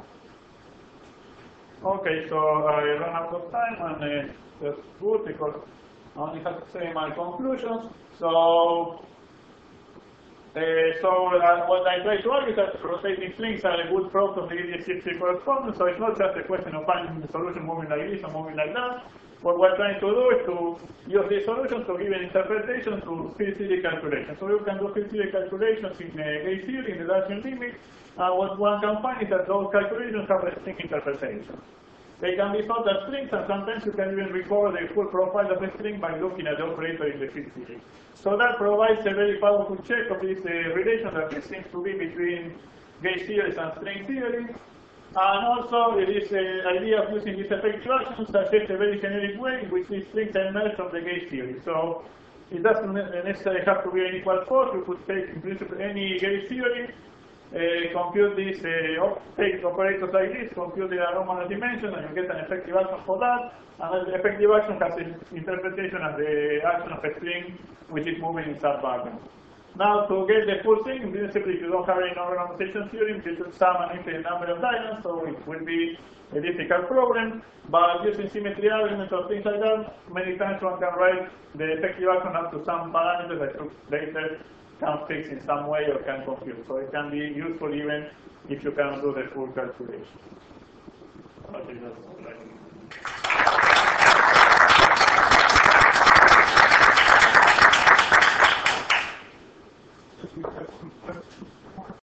S1: Okay, so I run out of time, and uh, that's good because I only have to say my conclusions. So, uh, so uh, what I try to argue is that rotating strings are a good product of the idiosyncratic correspondence. So it's not just a question of finding the solution moving like this or moving like that. What we're trying to do is to use these solutions to give an interpretation to field theory calculations. So you can do field theory calculations in uh, gauge theory, in the Darcy limit, and what one can find is that those calculations have a string interpretation. They can be solved as strings, and sometimes you can even recover the full profile of the string by looking at the operator in the field theory. So that provides a very powerful check of this uh, relation that there seems to be between gauge theories and string theory. And also, this uh, idea of using these effective actions suggests a very generic way in which these strings emerge from the gauge theory. So it doesn't necessarily have to be an equal force. You could take, in principle, any gauge theory, uh, compute these, uh, take operators like this, compute the anomalous dimension, and you get an effective action for that. And the effective action has an interpretation as the action of a string which is moving in sub-variant. Now, to get the full thing, in principle, if you don't have any normalization theorem, you should sum an infinite number of diagonals, so it will be a difficult problem. But using symmetry arguments or things like that, many times one can write the effective action up to some parameters that you later can fix in some way or can compute. So it can be useful even if you cannot do the full calculation. I think that's all right.